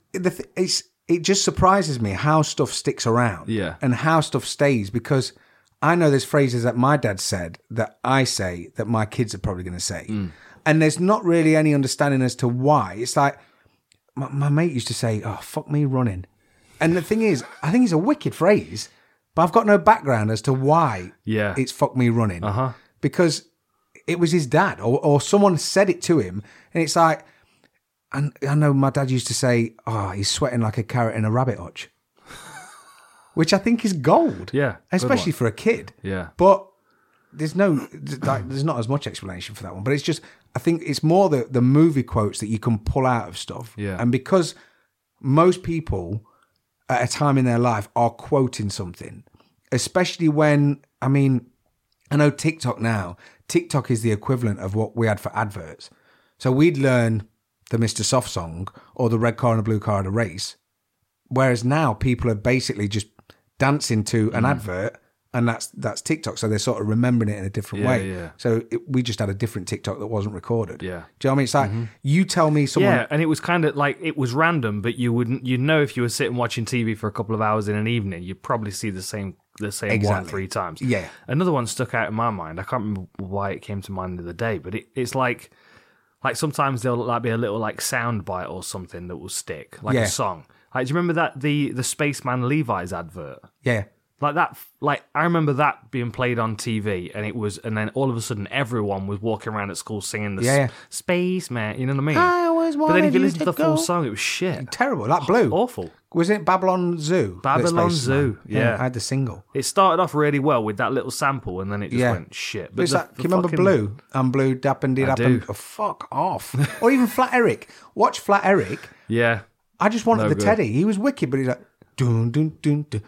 it just surprises me how stuff sticks around. Yeah. And how stuff stays because I know there's phrases that my dad said that I say that my kids are probably going to say. And there's not really any understanding as to why. It's like my mate used to say, "Oh, fuck me running." And the thing is, I think it's a wicked phrase, but I've got no background as to why Yeah. it's "fuck me running." Uh-huh. Because it was his dad or someone said it to him. And it's like, and I know my dad used to say, "Oh, he's sweating like a carrot in a rabbit hutch," which I think is gold. Yeah, good especially one. for a kid. Yeah. But there's not as much explanation for that one. But it's just, I think it's more the movie quotes that you can pull out of stuff. Yeah. And because most people at a time in their life are quoting something, especially when, I mean, I know TikTok now. TikTok is the equivalent of what we had for adverts. So we'd learn the Mr. Soft song or the red car and a blue car at a race. Whereas now people are basically just dancing to an advert And that's TikTok. So they're sort of remembering it in a different way. Yeah. So we just had a different TikTok that wasn't recorded. Yeah. Do you know what I mean? It's like, you tell me someone... Yeah, and it was kind of like, it was random, but you'd know if you were sitting watching TV for a couple of hours in an evening, you'd probably see the same one Exactly. 3 times. Yeah. Another one stuck out in my mind. I can't remember why it came to mind the other day, but it's like sometimes there'll like be a little like sound bite or something that will stick, like Yeah. a song. Like, do you remember that the Spaceman Levi's advert? Yeah. Like that, like I remember that being played on TV, and then all of a sudden everyone was walking around at school singing the Yeah. Spaceman. You know what I mean? I always But then if you wanted listen to the to full go. song, it was shit. Terrible. Like Blue. Awful. Was it Babylon Zoo? Babylon That's Zoo, yeah. I had the single. It started off really well with that little sample, and then it just Yeah. went shit. But it's the- like, the can you remember fucking- Blue? I'm Blue, Dappin' Dee I Dappin'. do. Oh, fuck off. Or even Flat Eric. Watch Flat Eric. Yeah. I just wanted No the good. Teddy. He was wicked, but he's like, dun, dun, dun, dun.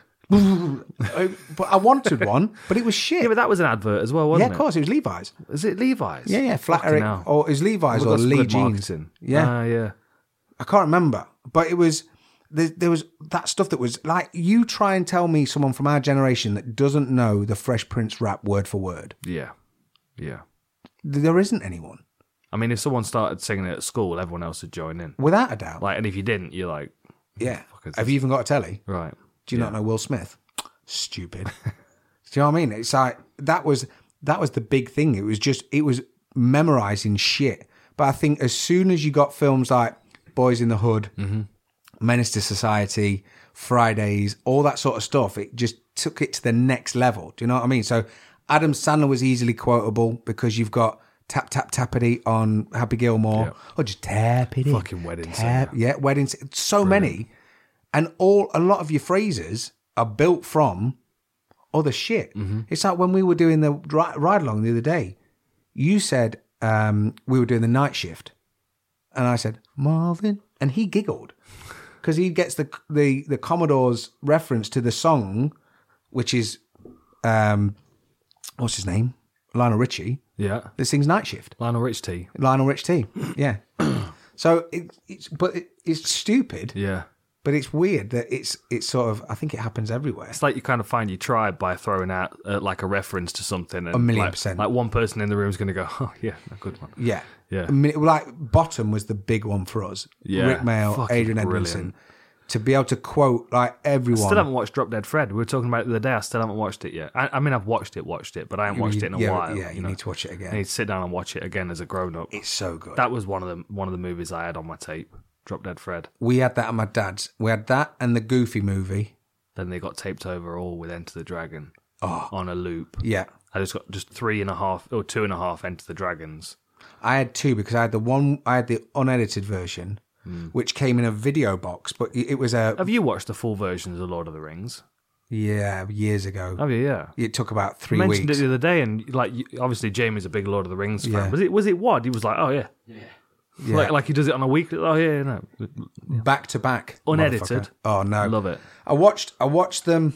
But I wanted one, but it was shit. Yeah, but that was an advert as well, Yeah, wasn't of course, it was Levi's. it? Is it Levi's? Yeah, Flat Fucking Eric. hell. Or it was Levi's Well, or that's Lee good Jeans. marketing. Yeah. Yeah. I can't remember, but it was there was that stuff that was like, you try and tell me someone from our generation that doesn't know the Fresh Prince rap word for word. Yeah. Yeah. There isn't anyone, I mean, if someone started singing it at school, everyone else would join in. without a doubt. Like, and if you didn't, you're like, Yeah. is Have this? you even got a telly? right. Do you not know Will Smith? Stupid. Do you know what I mean? It's like that was the big thing. It was memorizing shit. But I think as soon as you got films like Boys in the Hood, Menace to Society, Fridays, all that sort of stuff, it just took it to the next level. Do you know what I mean? So Adam Sandler was easily quotable because you've got Tap Tap Tappity on Happy Gilmore, Yeah. or just Tappity. Fucking Wedding Singer. Yeah, Wedding Singer. So many. And a lot of your phrases are built from other shit. It's like when we were doing the ride along the other day, you said we were doing the night shift, and I said Marvin, and he giggled because he gets the Commodore's reference to the song, which is what's his name, Lionel Richie, Yeah. that sings Night Shift. Lionel Richie. Lionel Rich T. Yeah. So it's stupid. Yeah. But it's weird that it's sort of, I think it happens everywhere. It's like you kind of find your tribe by throwing out like a reference to something. And 1,000,000%. Like one person in the room is going to go, oh, yeah, a good one. Yeah. Yeah. I mean, like Bottom was the big one for us. Yeah. Rick Mail, Fucking Adrian brilliant. Edmondson. To be able to quote like everyone. Still haven't watched Drop Dead Fred. We were talking about it the other day. I still haven't watched it yet. I mean, I've watched it, but I haven't watched it in a while. Yeah, you know. need to watch it again. I need to sit down and watch it again as a grown up. It's so good. That was one of the movies I had on my tape. Drop Dead Fred. We had that at my dad's. We had that and the Goofy movie. Then they got taped over all with Enter the Dragon Oh. on a loop. Yeah. I just got 3.5 or 2.5 Enter the Dragons. I had two because I had the unedited version, which came in a video box, but it was Have you watched the full versions of Lord of the Rings? years ago. Have you? Yeah. It took about 3 I mentioned weeks. it the other day, and like obviously Jamie's a big Lord of the Rings fan. Yeah. Was it Wad? He was like, oh yeah. Yeah. Like he does it on a weekly. Oh yeah, no. Back to back, Unedited. motherfucker. Oh no, Love it. I watched them.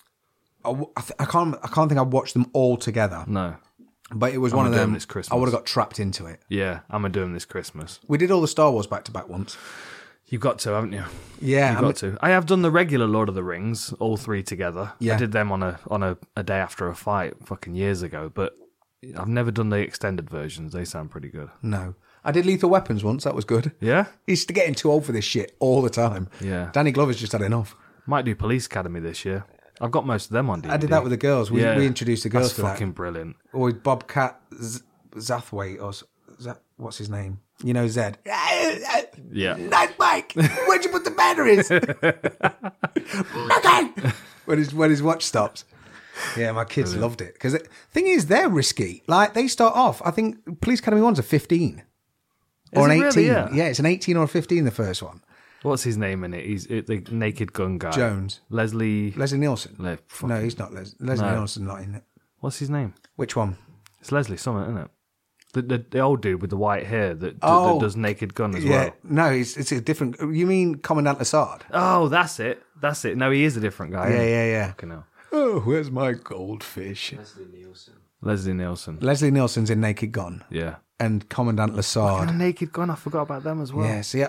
I can't think I watched them all together, No. but it was I'm one of gonna do them. them this Christmas. I would have got trapped into it. Yeah, I'm gonna do them this Christmas. We did all the Star Wars back to back once. You've got to, haven't you? Yeah, You've got to. I have done the regular Lord of the Rings, all three together. Yeah. I did them on a day after a fight, fucking years ago. But I've never done the extended versions. They sound pretty good. No, I did Lethal Weapons once. That was good. Yeah, He's getting too old for this shit all the time. Yeah. Danny Glover's just had enough. might do Police Academy this year. I've got most of them on DVD. I did that with the girls. We introduced the girls That's to fucking that. brilliant. Or with Bobcat Zathwaite or what's his name? You know, Zed. Yeah. Nice Mike. Where'd you put the batteries? Nothing. When his watch stops. Yeah, my kids loved it because the thing is, they're risky. Like they start off. I think Police Academy 1's a 15 or Is an it 18. really? Yeah. It's an 18 or a 15. The first one. What's his name in it? He's the Naked Gun guy. Jones. Leslie Nielsen. fucking- No, he's not. Leslie No. Nielsen not in it. What's his name? Which one? It's Leslie Summit, isn't it? The old dude with the white hair that does Naked Gun as Yeah. well. No, it's a different. You mean Commandant Lassard? Oh, that's it. That's it. No, he is a different guy. isn't he? Yeah. Fucking hell. Oh, where's my goldfish? Leslie Nielsen. Leslie Nielsen's in Naked Gun Yeah. and Commandant Lassard. And Naked Gun, I forgot about them as well. Yeah, see,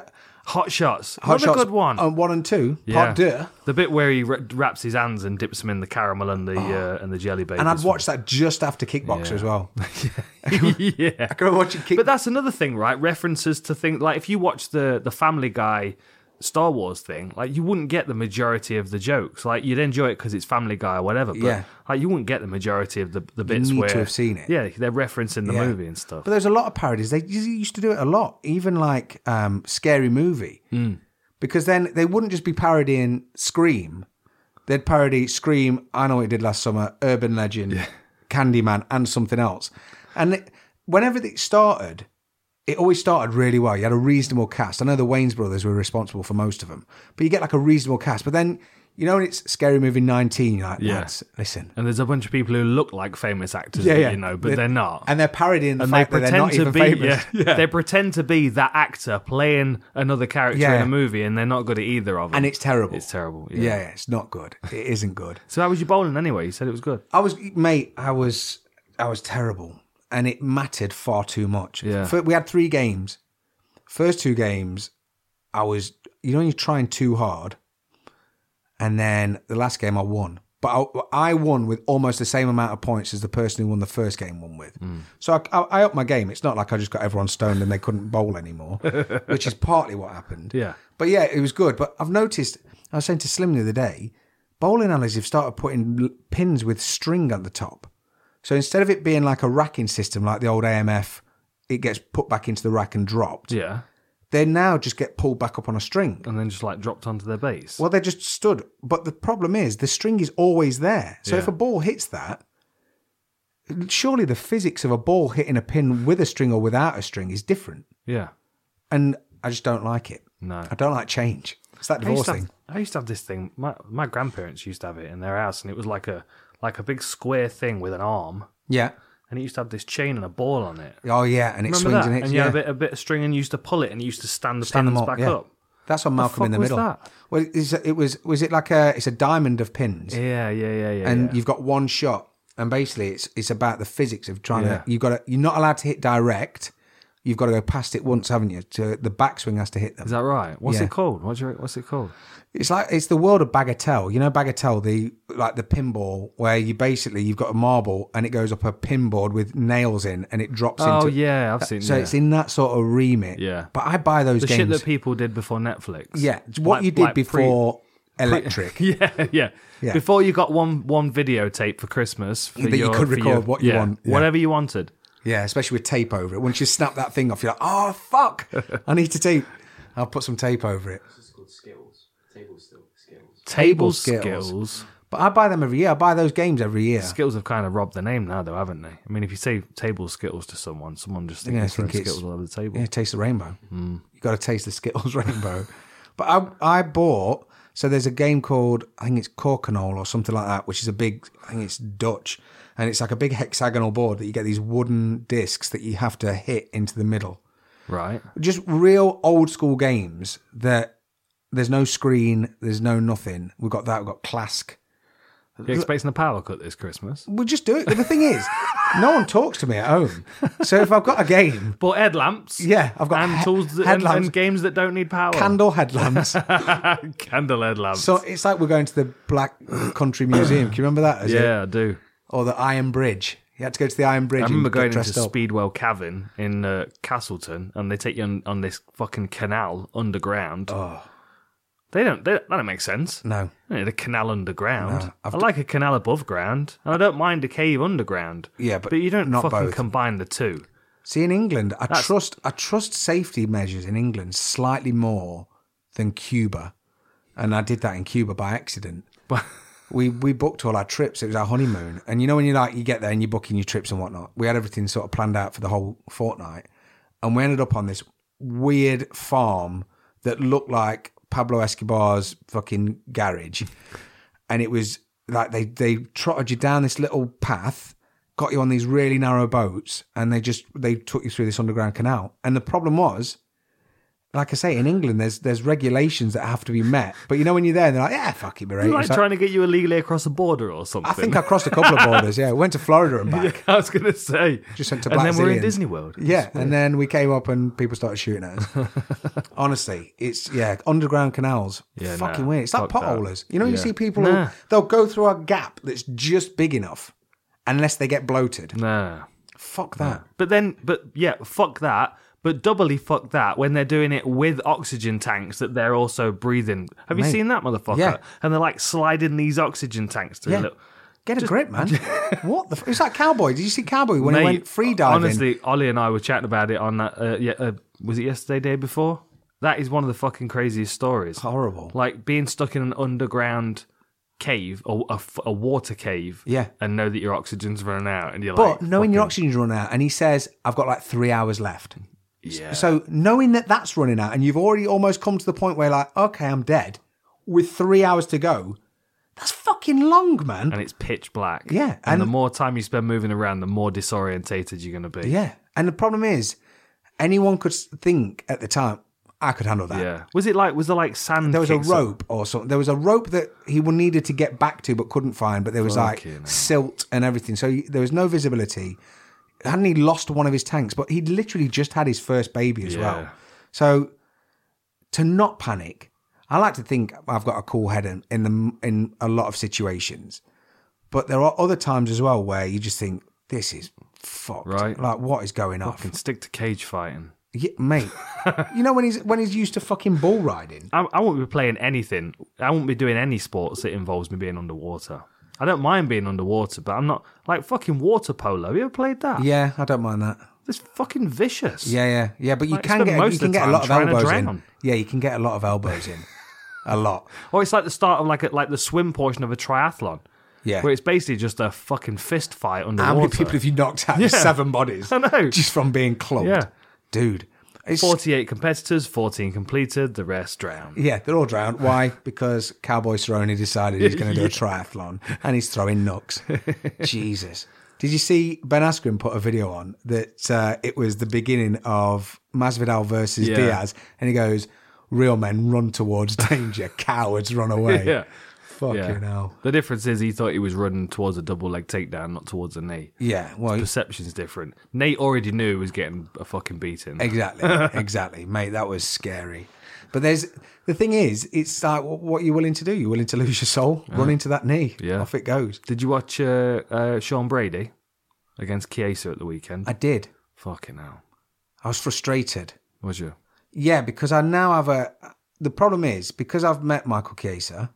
Hot Shots. Hot Another Shots good one. 1 and 2, Yeah. part 2. The bit where he wraps his hands and dips them in the caramel and the jelly babies. And I'd watch that just after Kickboxer Yeah. as well. yeah. I can remember watching Kickboxer. But that's another thing, right? References to things like if you watch the Family Guy Star Wars thing, like you wouldn't get the majority of the jokes. Like you'd enjoy it because it's Family Guy or whatever, but Yeah. like you wouldn't get the majority of the bits need where to have seen it. Yeah, they're referencing the Yeah. movie and stuff. But there's a lot of parodies. They used to do it a lot, even like Scary Movie. Because then they wouldn't just be parodying Scream. They'd parody Scream, I Know What You Did Last Summer, Urban Legend, Candyman, and something else. And whenever it started, it always started really well. You had a reasonable cast. I know the Wayans brothers were responsible for most of them. But you get like a reasonable cast. But then, you know when it's Scary Movie 19, you're like, Yeah. lads, listen. And there's a bunch of people who look like famous actors, Yeah, that yeah. you know, but they're not. And they're parodying the And they fact that they're not pretend to even be, famous. yeah, they pretend to be that actor playing another character Yeah. in a movie, and they're not good at either of them. And it's terrible. It's terrible. Yeah, Yeah. it's not good. It isn't good. So how was your bowling anyway? You said it was good. I was terrible, and it mattered far too much. Yeah. We had 3 games. First 2 games, you're trying too hard, and then the last game I won. But I won with almost the same amount of points as the person who won the first game won with. So I upped my game. It's not like I just got everyone stoned and they couldn't bowl anymore, which is partly what happened. Yeah. But yeah, it was good. But I've noticed, I was saying to Slim the other day, bowling alleys have started putting pins with string at the top. So instead of it being like a racking system like the old AMF, it gets put back into the rack and dropped. Yeah. They now just get pulled back up on a string. And then just like dropped onto their base. Well, they just stood. But the problem is the string is always there. So Yeah. if a ball hits that, surely the physics of a ball hitting a pin with a string or without a string is different. Yeah. And I just don't like it. No. I don't like change. It's that I used, divorce to thing. have, I used to have this thing. My grandparents used to have it in their house, and it was like a big square thing with an arm, Yeah. and it used to have this chain and a ball on it. Oh, yeah. And it Remember swings that? and hits. And you Yeah. had a bit of string, and you used to pull it, and you used to stand the Stand them pins up, back yeah. up. That's on Malcolm in the fuck was Middle. that? Well, was it like it's a diamond of pins, Yeah. and yeah. you've got one shot, and basically it's about the physics of trying Yeah. to. You're not allowed to hit direct. You've got to go past it once, haven't you? The backswing has to hit them. Is that right? What's Yeah. it called? What's it called? It's the world of bagatelle. You know bagatelle, the pinball, where you've got a marble and it goes up a pinboard with nails in and it drops into. Oh yeah, I've seen. So yeah. it's in that sort of remit. Yeah. But I buy those the games. shit that people did before Netflix. Yeah, what you did before electric. Yeah. Yeah. Before you got one videotape for Christmas for That you could record what you want. Yeah. whatever you wanted. Yeah, especially with tape over it. Once you snap that thing off, you're like, oh, fuck. I need to tape. I'll put some tape over it. It's called skills. Skills. Table skills. skills. But I buy them every year. I buy those games every year. Skills have kind of robbed the name now, though, haven't they? I mean, if you say table skills to someone just Yeah, I thinks think it's- skills all over the table. Yeah, taste the rainbow. You got to taste the Skittles rainbow. But I bought, so there's a game called, I think it's Corcanol or something like that, which is I think it's Dutch. And it's like a big hexagonal board that you get these wooden discs that you have to hit into the middle. Right. Just real old school games that there's no screen, there's no nothing. We've got that, we've got Clask. You're expecting a power cut this Christmas? We'll just do it. But the thing is, no one talks to me at home. So if I've got a game, But headlamps. yeah, I've got And tools headlamps, and games that don't need power. candle headlamps. Candle headlamps. So it's like we're going to the Black Country Museum. Can you remember that? yeah, I do. Or the Iron Bridge. You had to go to the Iron Bridge. I remember and get going into dressed up. Speedwell Cavern in Castleton, and they take you on this fucking canal underground. Oh That don't make sense. no! I need a canal underground. No, I like a canal above ground, and I don't mind a cave underground. Yeah, but you don't not fucking both. combine the two. See, in England, I trust safety measures in England slightly more than Cuba, and I did that in Cuba by accident. But We booked all our trips. It was our honeymoon, and you know when you get there and you're booking your trips and whatnot. We had everything sort of planned out for the whole fortnight, and we ended up on this weird farm that looked like Pablo Escobar's fucking garage, and it was like they trotted you down this little path, got you on these really narrow boats, and they took you through this underground canal. And the problem was, like I say, in England, there's regulations that have to be met. But you know, when you're there, they're like, yeah, fuck it, be right. Like trying to get you illegally across a border or something. I think I crossed a couple of borders. Yeah, went to Florida and back. I was going to say. Just went to and Black then we're in Zillions. Disney World. Yeah, and then we came up and people started shooting at us. Honestly, it's underground canals. Yeah, fucking nah, weird. It's like fuck that. potholers. You know, you Yeah. see people Nah. they'll go through a gap that's just big enough, unless they get bloated. Nah. Fuck that. Fuck that. But doubly fuck that when they're doing it with oxygen tanks that they're also breathing. Have you Mate. seen that, motherfucker? Yeah. And they're like sliding these oxygen tanks through. Yeah. Get a grip, man. What the? It's like Cowboy. Did you see Cowboy when he went free diving? Honestly, Ollie and I were chatting about it on that. Was it yesterday, day before? That is one of the fucking craziest stories. Horrible. Like being stuck in an underground cave or a water cave. Yeah. And know that your oxygen's running out, and you're But like, knowing your fucking- oxygen's run out, and he says, "I've got like 3 hours left." Yeah. So knowing that that's running out, and you've already almost come to the point where you're like, okay, I'm dead, with 3 hours to go, that's fucking long, man. And it's pitch black. Yeah, And the and- more time you spend moving around, the more disorientated you're going to be. Yeah, and the problem is, anyone could think at the time, I could handle that. Yeah. Was there like sand? There was a kicks up? rope or something. There was a rope that he needed to get back to but couldn't find, but there was like Fucking hell. silt and everything. So there was no visibility. Hadn't he lost one of his tanks? But he'd literally just had his first baby as well. So to not panic, I like to think I've got a cool head in a lot of situations. But there are other times as well where you just think, this is fucked. Right. Like, what is going on? Fucking stick to cage fighting. Yeah, mate. You know when he's used to fucking bull riding? I won't be playing anything. I won't be doing any sports that involves me being underwater. I don't mind being underwater, but I'm not like fucking water polo. You ever played that? Yeah, I don't mind that. It's fucking vicious. Yeah. But you Like, can spend get most you can of the get a time lot of trying to elbows in. drown. Yeah, you can get a lot of elbows in. A lot. Or it's like the start of like the swim portion of a triathlon. Yeah. Where it's basically just a fucking fist fight underwater. How many people have you knocked out? Yeah. 7 bodies. I know. Just from being clubbed. Yeah. Dude. It's, 48 competitors, 14 completed, the rest drowned. yeah, they're all drowned. Why? Because Cowboy Cerrone decided he's going to do a triathlon and he's throwing nooks. Jesus. Did you see Ben Askren put a video on that it was the beginning of Masvidal versus Yeah. Diaz, and he goes, "Real men run towards danger, cowards run away." Yeah. Fucking hell. The difference is he thought he was running towards a double leg takedown, not towards a knee. Yeah, well, Perception's different. Nate already knew he was getting a fucking beating. exactly, mate. That was scary. But the thing is, it's like, what are you willing to do? You're willing to lose your soul, run into that knee. Yeah. Off it goes. Did you watch Sean Brady against Chiesa at the weekend? I did. Fucking hell. I was frustrated. Was you? Yeah, because I now have the problem is, because I've met Michael Chiesa,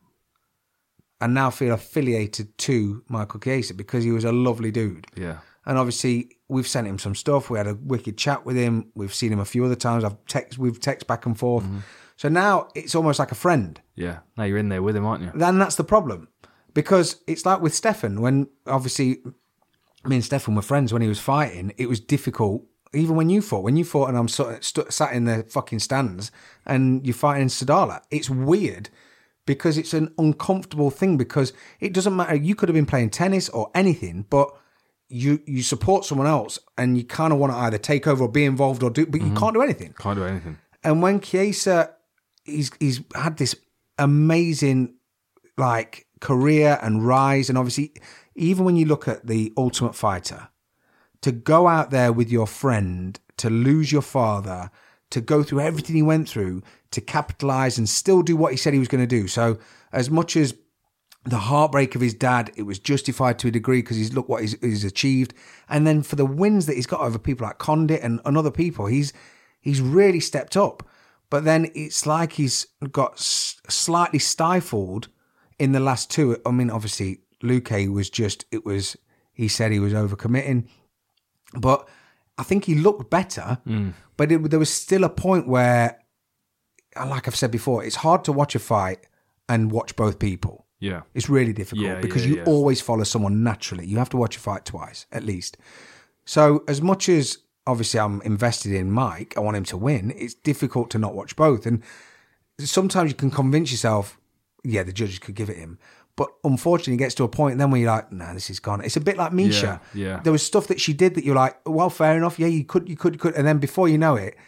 I now feel affiliated to Michael Chiesa because he was a lovely dude. Yeah. And obviously, we've sent him some stuff. We had a wicked chat with him. We've seen him a few other times. We've texted back and forth. Mm-hmm. So now it's almost like a friend. Yeah. Now you're in there with him, aren't you? Then that's the problem. Because it's like with Stefan, when obviously me and Stefan were friends when he was fighting, it was difficult. Even when you fought and I'm sat in the fucking stands and you're fighting in Sadala, it's weird because it's an uncomfortable thing because it doesn't matter. You could have been playing tennis or anything, but you support someone else and you kind of want to either take over or be involved or do, but you can't do anything. Can't do anything. And when Chiesa, he's had this amazing like career and rise, and obviously even when you look at the Ultimate Fighter, to go out there with your friend, to lose your father, to go through everything he went through, to capitalize and still do what he said he was going to do. So as much as the heartbreak of his dad, it was justified to a degree because look what he's achieved. And then for the wins that he's got over people like Condit and other people, he's really stepped up. But then it's like he's got slightly stifled in the last two. I mean, obviously, Luque was he said he was overcommitting. But I think he looked better. But there was still a point where, like I've said before, it's hard to watch a fight and watch both people. Yeah. It's really difficult because you always follow someone naturally. You have to watch a fight twice, at least. So as much as obviously I'm invested in Mike, I want him to win, it's difficult to not watch both. And sometimes you can convince yourself, yeah, the judges could give it him. But unfortunately, it gets to a point then where you're like, nah, this is gone. It's a bit like Misha. Yeah. There was stuff that she did that you're like, well, fair enough. Yeah, you could. And then before you know it,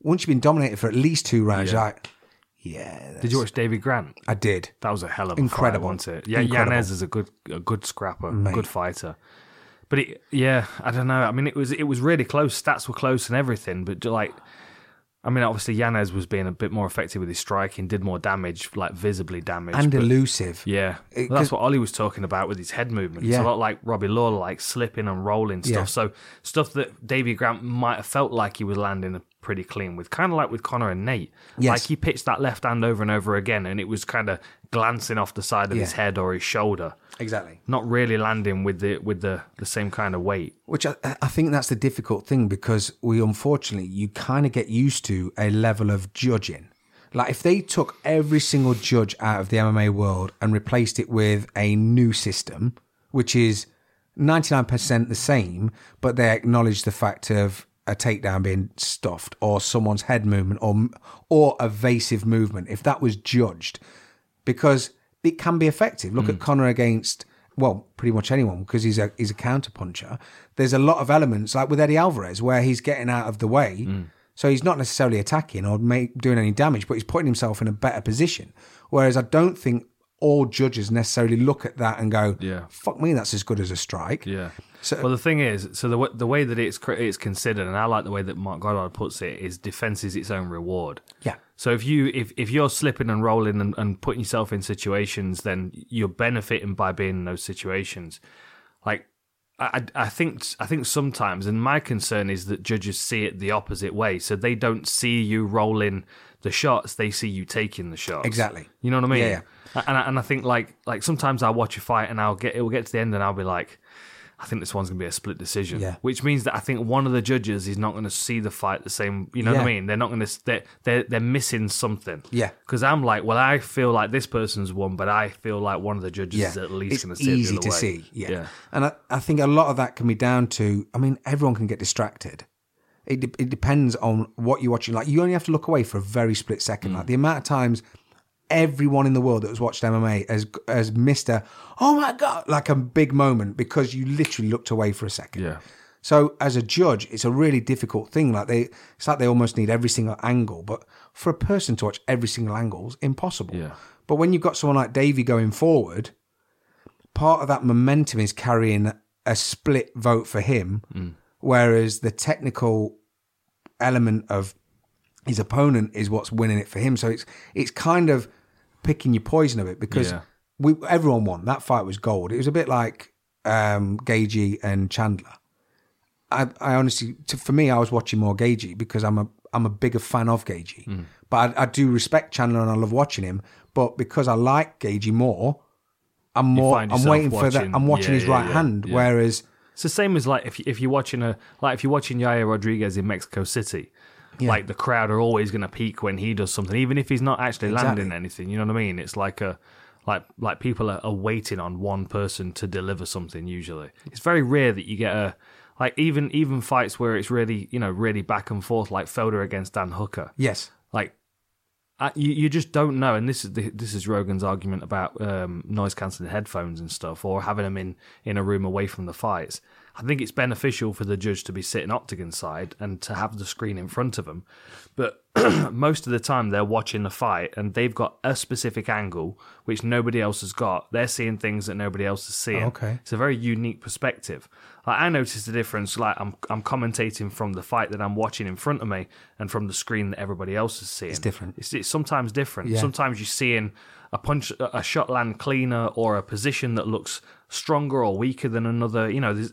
once you've been dominated for at least 2 rounds, you're like, yeah. Did you watch Davy Grant? I did. That was a hell of a Incredible. fight, wasn't it? Yeah, Incredible. Yanez is a good scrapper, Mate. good fighter. But I don't know. I mean, it was really close. Stats were close and everything. But obviously Yanez was being a bit more effective with his striking, did more damage, like visibly damaged. And but, elusive. Yeah. Well, that's what Ollie was talking about with his head movement. It's Yeah. a lot like Robbie Lawler, like slipping and rolling stuff. Yeah. So stuff that Davy Grant might have felt like he was landing pretty clean with, kind of like with Conor and Nate. Yes. Like he pitched that left hand over and over again and it was kind of glancing off the side of his head or his shoulder. Exactly. Not really landing with the same kind of weight. Which I think that's the difficult thing, because you kind of get used to a level of judging. Like if they took every single judge out of the MMA world and replaced it with a new system, which is 99% the same, but they acknowledge the fact of a takedown being stuffed or someone's head movement or evasive movement, if that was judged, because it can be effective. Look at Conor against, well, pretty much anyone, because he's a counter puncher. There's a lot of elements, like with Eddie Alvarez, where he's getting out of the way. So he's not necessarily attacking or doing any damage, but he's putting himself in a better position. Whereas I don't think all judges necessarily look at that and go, fuck me, that's as good as a strike. Yeah. So, Well, the thing is, so the way that it's considered, and I like the way that Mark Goddard puts it, is defense is its own reward. yeah. So if you're slipping and rolling and putting yourself in situations, then you're benefiting by being in those situations. Like I think sometimes, and my concern is that judges see it the opposite way. So they don't see you rolling the shots; they see you taking the shots. Exactly. You know what I mean? Yeah. And I think like sometimes I watch a fight and it will get to the end and I'll be like, I think this one's going to be a split decision. Yeah. Which means that I think one of the judges is not going to see the fight the same. You know what I mean? They're not going to. They're missing something. Yeah. Because I'm like, well, I feel like this person's won, but I feel like one of the judges is at least going to see it the easy other to way. see. Yeah. And I think a lot of that can be down to, everyone can get distracted. It depends on what you're watching. Like, you only have to look away for a very split second. Like, the amount of times everyone in the world that has watched MMA has missed oh my God, like a big moment because you literally looked away for a second. Yeah. So as a judge, it's a really difficult thing. Like it's like they almost need every single angle, but for a person to watch every single angle is impossible. Yeah. But when you've got someone like Davey going forward, part of that momentum is carrying a split vote for him, whereas the technical element of his opponent is what's winning it for him. So it's kind of picking your poison a bit, because everyone won. That fight was gold. It was a bit like Gagey and Chandler. I honestly, for me, I was watching more Gagey because I'm a bigger fan of Gagey. But I do respect Chandler and I love watching him. But because I like Gagey more, I'm waiting for that. I'm watching his right hand. Yeah. Whereas it's the same as like if you're watching Yair Rodriguez in Mexico City. Like the crowd are always going to peak when he does something, even if he's not actually landing anything. You know what I mean? It's like like people are waiting on one person to deliver something. Usually, it's very rare that you get even fights where it's really really back and forth, like Felder against Dan Hooker. yes, Like you just don't know. And this is Rogan's argument about noise cancelling headphones and stuff, or having them in a room away from the fights. I think it's beneficial for the judge to be sitting octagon side and to have the screen in front of them. But most of the time they're watching the fight and they've got a specific angle which nobody else has got. They're seeing things that nobody else is seeing. Okay. It's a very unique perspective. Like, I noticed the difference. Like I'm commentating from the fight that I'm watching in front of me and from the screen that everybody else is seeing. It's different. It's sometimes different. Yeah. Sometimes you're seeing a shot land cleaner or a position that looks stronger or weaker than another.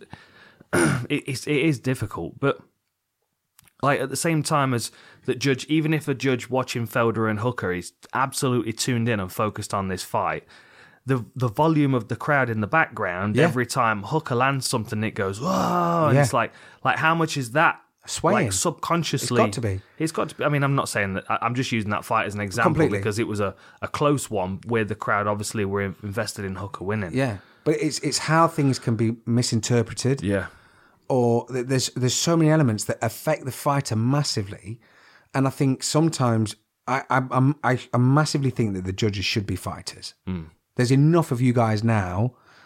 It is difficult, but like at the same time as that judge, even if a judge watching Felder and Hooker is absolutely tuned in and focused on this fight, the volume of the crowd in the background every time Hooker lands something, it goes whoa, and it's like how much is that swaying? Like subconsciously, It's got to be. It's got to be. I mean, I'm not saying that. I'm just using that fight as an example Completely. because it was a close one where the crowd obviously were invested in Hooker winning. Yeah, but it's how things can be misinterpreted. Yeah. Or there's so many elements that affect the fighter massively, and I think sometimes I massively think that the judges should be fighters. There's enough of you guys now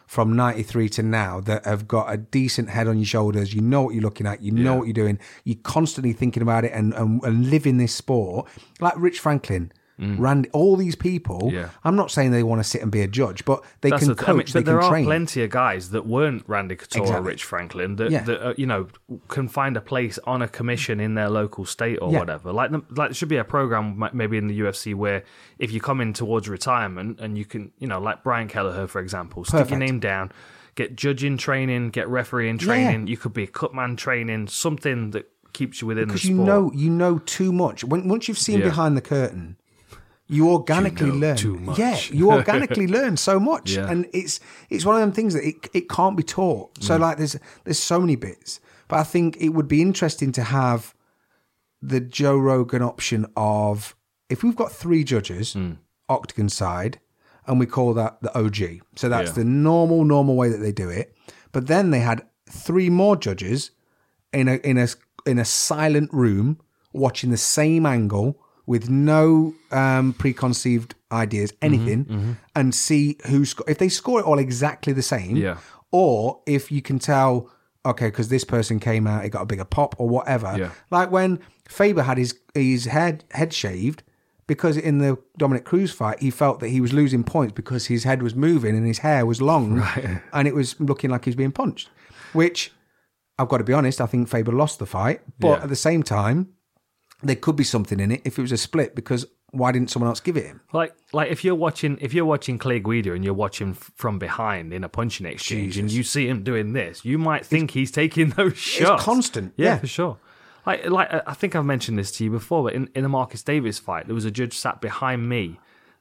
from 93 to now that have got a decent head on your shoulders. You know what you're looking at. You know what you're doing. You're constantly thinking about it and living this sport. Like Rich Franklin, Randy, all these people. Yeah. I'm not saying they want to sit and be a judge, but they That's can the coach, I mean, they but there can are train. plenty of guys that weren't Randy Couture or Exactly. Rich Franklin that, Yeah. that can find a place on a commission in their local state or Yeah. whatever. Like there should be a program maybe in the UFC where if you come in towards retirement and you can, like Brian Kelleher, for example, stick your Perfect. name down, get judging training, get refereeing training. You could be a cutman training, something that keeps you within Because the sport. you know too much. Once you've seen Yeah. behind the curtain, you organically learn too much. Yeah, you organically learn so much, Yeah. and it's one of them things that it can't be taught. So like there's so many bits, but I think it would be interesting to have the Joe Rogan option of if we've got 3 judges, Octagon side, and we call that the OG. So that's the normal way that they do it. But then they had 3 more judges in a silent room watching the same angle with no preconceived ideas, anything, and see if they score it all exactly the same, or if you can tell, okay, because this person came out, it got a bigger pop or whatever. Yeah. Like when Faber had his head shaved, because in the Dominic Cruz fight, he felt that he was losing points because his head was moving and his hair was long and it was looking like he was being punched, which I've got to be honest, I think Faber lost the fight, but at the same time, there could be something in it if it was a split, because why didn't someone else give it him? Like if you're watching Clay Guida and you're watching from behind in a punching exchange and you see him doing this, you might think he's taking those shots. It's constant. Yeah, for sure. Like I think I've mentioned this to you before, but in the Marcus Davis fight, there was a judge sat behind me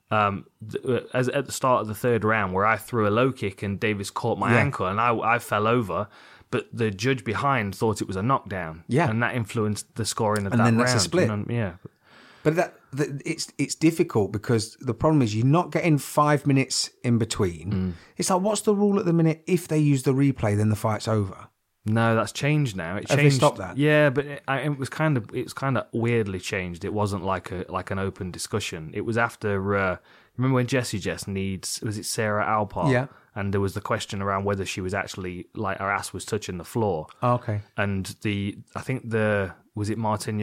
as at the start of the 3rd round where I threw a low kick and Davis caught my ankle and I fell over. But the judge behind thought it was a knockdown. Yeah. And that influenced the scoring of that round. And then that's a split. Yeah. But it's difficult because the problem is you're not getting 5 minutes in between. It's like, what's the rule at the minute? If they use the replay, then the fight's over. No, that's changed now. It Have changed. they stopped that? Yeah, but it was kind of weirdly changed. It wasn't like an open discussion. It was after. Remember when Jessie Jess needs? Was it Sarah Alpar? Yeah. And there was the question around whether she was actually like her ass was touching the floor. Oh, okay. And was it Chris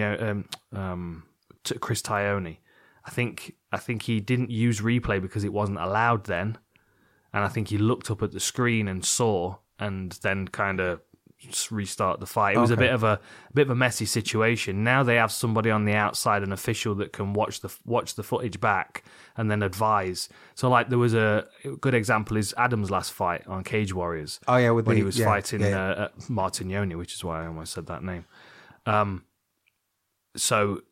Tione? I think he didn't use replay because it wasn't allowed then, and I think he looked up at the screen and saw, and then kind of restart the fight. It was a bit of a messy situation. Now they have somebody on the outside, an official that can watch the footage back and then advise. So like there was a good example is Adam's last fight on Cage Warriors. Oh yeah, when he was fighting Martignoni, which is why I almost said that name. So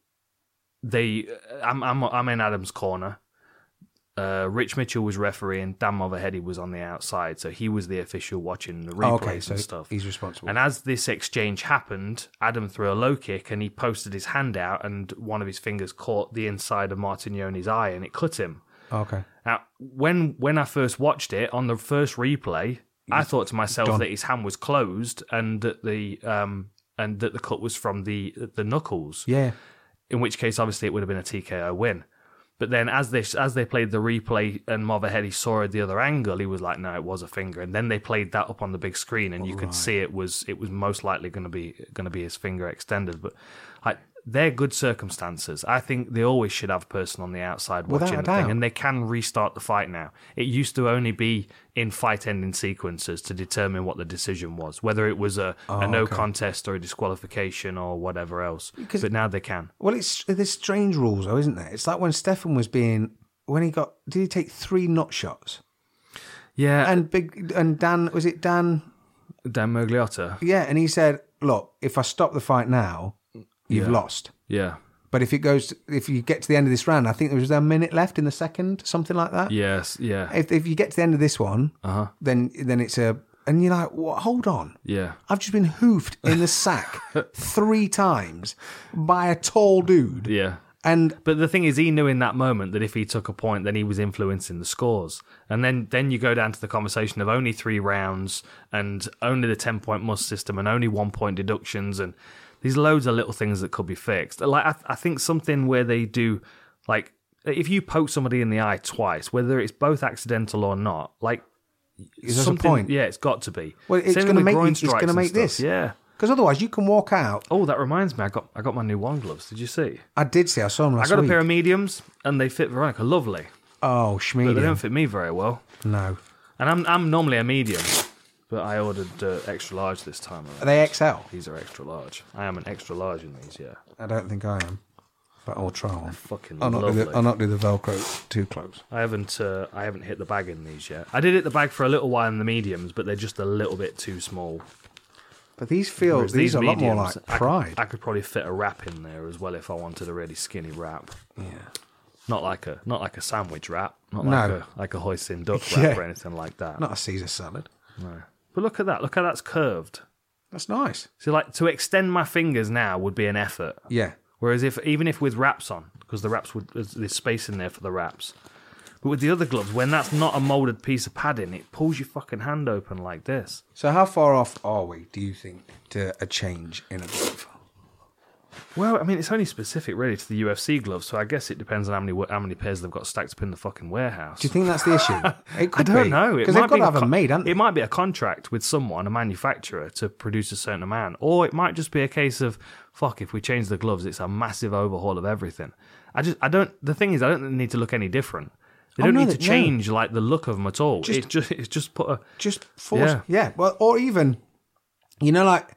I'm in Adam's corner. Rich Mitchell was refereeing. Dan Movaheady was on the outside, so he was the official watching the replays and stuff. He's responsible. And as this exchange happened, Adam threw a low kick and he posted his hand out, and one of his fingers caught the inside of Martignoni's eye, and it cut him. Okay. Now, when I first watched it on the first replay, I thought to myself that his hand was closed and that the cut was from the knuckles. Yeah. In which case, obviously, it would have been a TKO win. But then as they played the replay and Movaheady saw the other angle, he was like, no, it was a finger. And then they played that up on the big screen and you could see it was most likely going to be his finger extended. But they're good circumstances. I think they always should have a person on the outside watching the thing, and they can restart the fight now. It used to only be in fight-ending sequences to determine what the decision was, whether it was a no contest or a disqualification or whatever else. But now they can. Well, there's strange rules though, isn't there? It's like when Stefan was did he take 3 nut shots? Yeah. And Dan, was it Dan? Dan Mergliotta. Yeah, and he said, look, if I stop the fight now, you've lost. Yeah. But if you get to the end of this round, I think there was a minute left in the second, something like that. Yes, yeah. If you get to the end of this one, then it's and you're like, what? Hold on. Yeah. I've just been hoofed in the sack 3 times by a tall dude. Yeah. But the thing is, he knew in that moment that if he took a point, then he was influencing the scores. And then you go down to the conversation of only 3 rounds and only the 10-point must system and only 1-point deductions, and there's loads of little things that could be fixed. Like I think something where they do, like if you poke somebody in the eye twice, whether it's both accidental or not, like Is there a something. point? Yeah, it's got to be. Well, it's Same going to with make groin it's going strikes to and make stuff. this. Yeah. Because otherwise, you can walk out. Oh, that reminds me. I got my new One gloves. Did you see? I did see. I saw them last I got week. a pair of mediums, and they fit Veronica lovely, Oh, but they don't schmedium. fit me very well. No. And I'm normally a medium, but I ordered extra large this time around. Are they XL? These are extra large. I am an extra large in these. Yeah. I don't think I am. But I'll try one. Fucking I'll lovely. not do the Velcro too close. I haven't hit the bag in these yet. I did hit the bag for a little while in the mediums, but they're just a little bit too small. But these feel Whereas these are a lot more mediums, like Pride. I could probably fit a wrap in there as well if I wanted a really skinny wrap. Yeah. Not like a sandwich wrap, not No. like a hoisin duck Yeah. wrap or anything like that. Not a Caesar salad. No. But look at that. Look how that's curved. That's nice. So like to extend my fingers now would be an effort. Yeah. Whereas even if with wraps on, because the wraps there's space in there for the wraps. But with the other gloves, when that's not a molded piece of padding, it pulls your fucking hand open like this. So how far off are we, do you think, to a change in a glove? Well, I mean, it's only specific really to the UFC gloves, so I guess it depends on how many pairs they've got stacked up in the fucking warehouse. Do you think that's the issue? It could I don't be. know. Because they've got to have them made, haven't they? It might be a contract with someone, a manufacturer, to produce a certain amount. Or it might just be a case of, fuck, if we change the gloves, it's a massive overhaul of everything. The thing is, I don't think they need to look any different. They don't need to change like the look of them at all. It's just put a... Just force. Yeah. Well, or even, you know, like,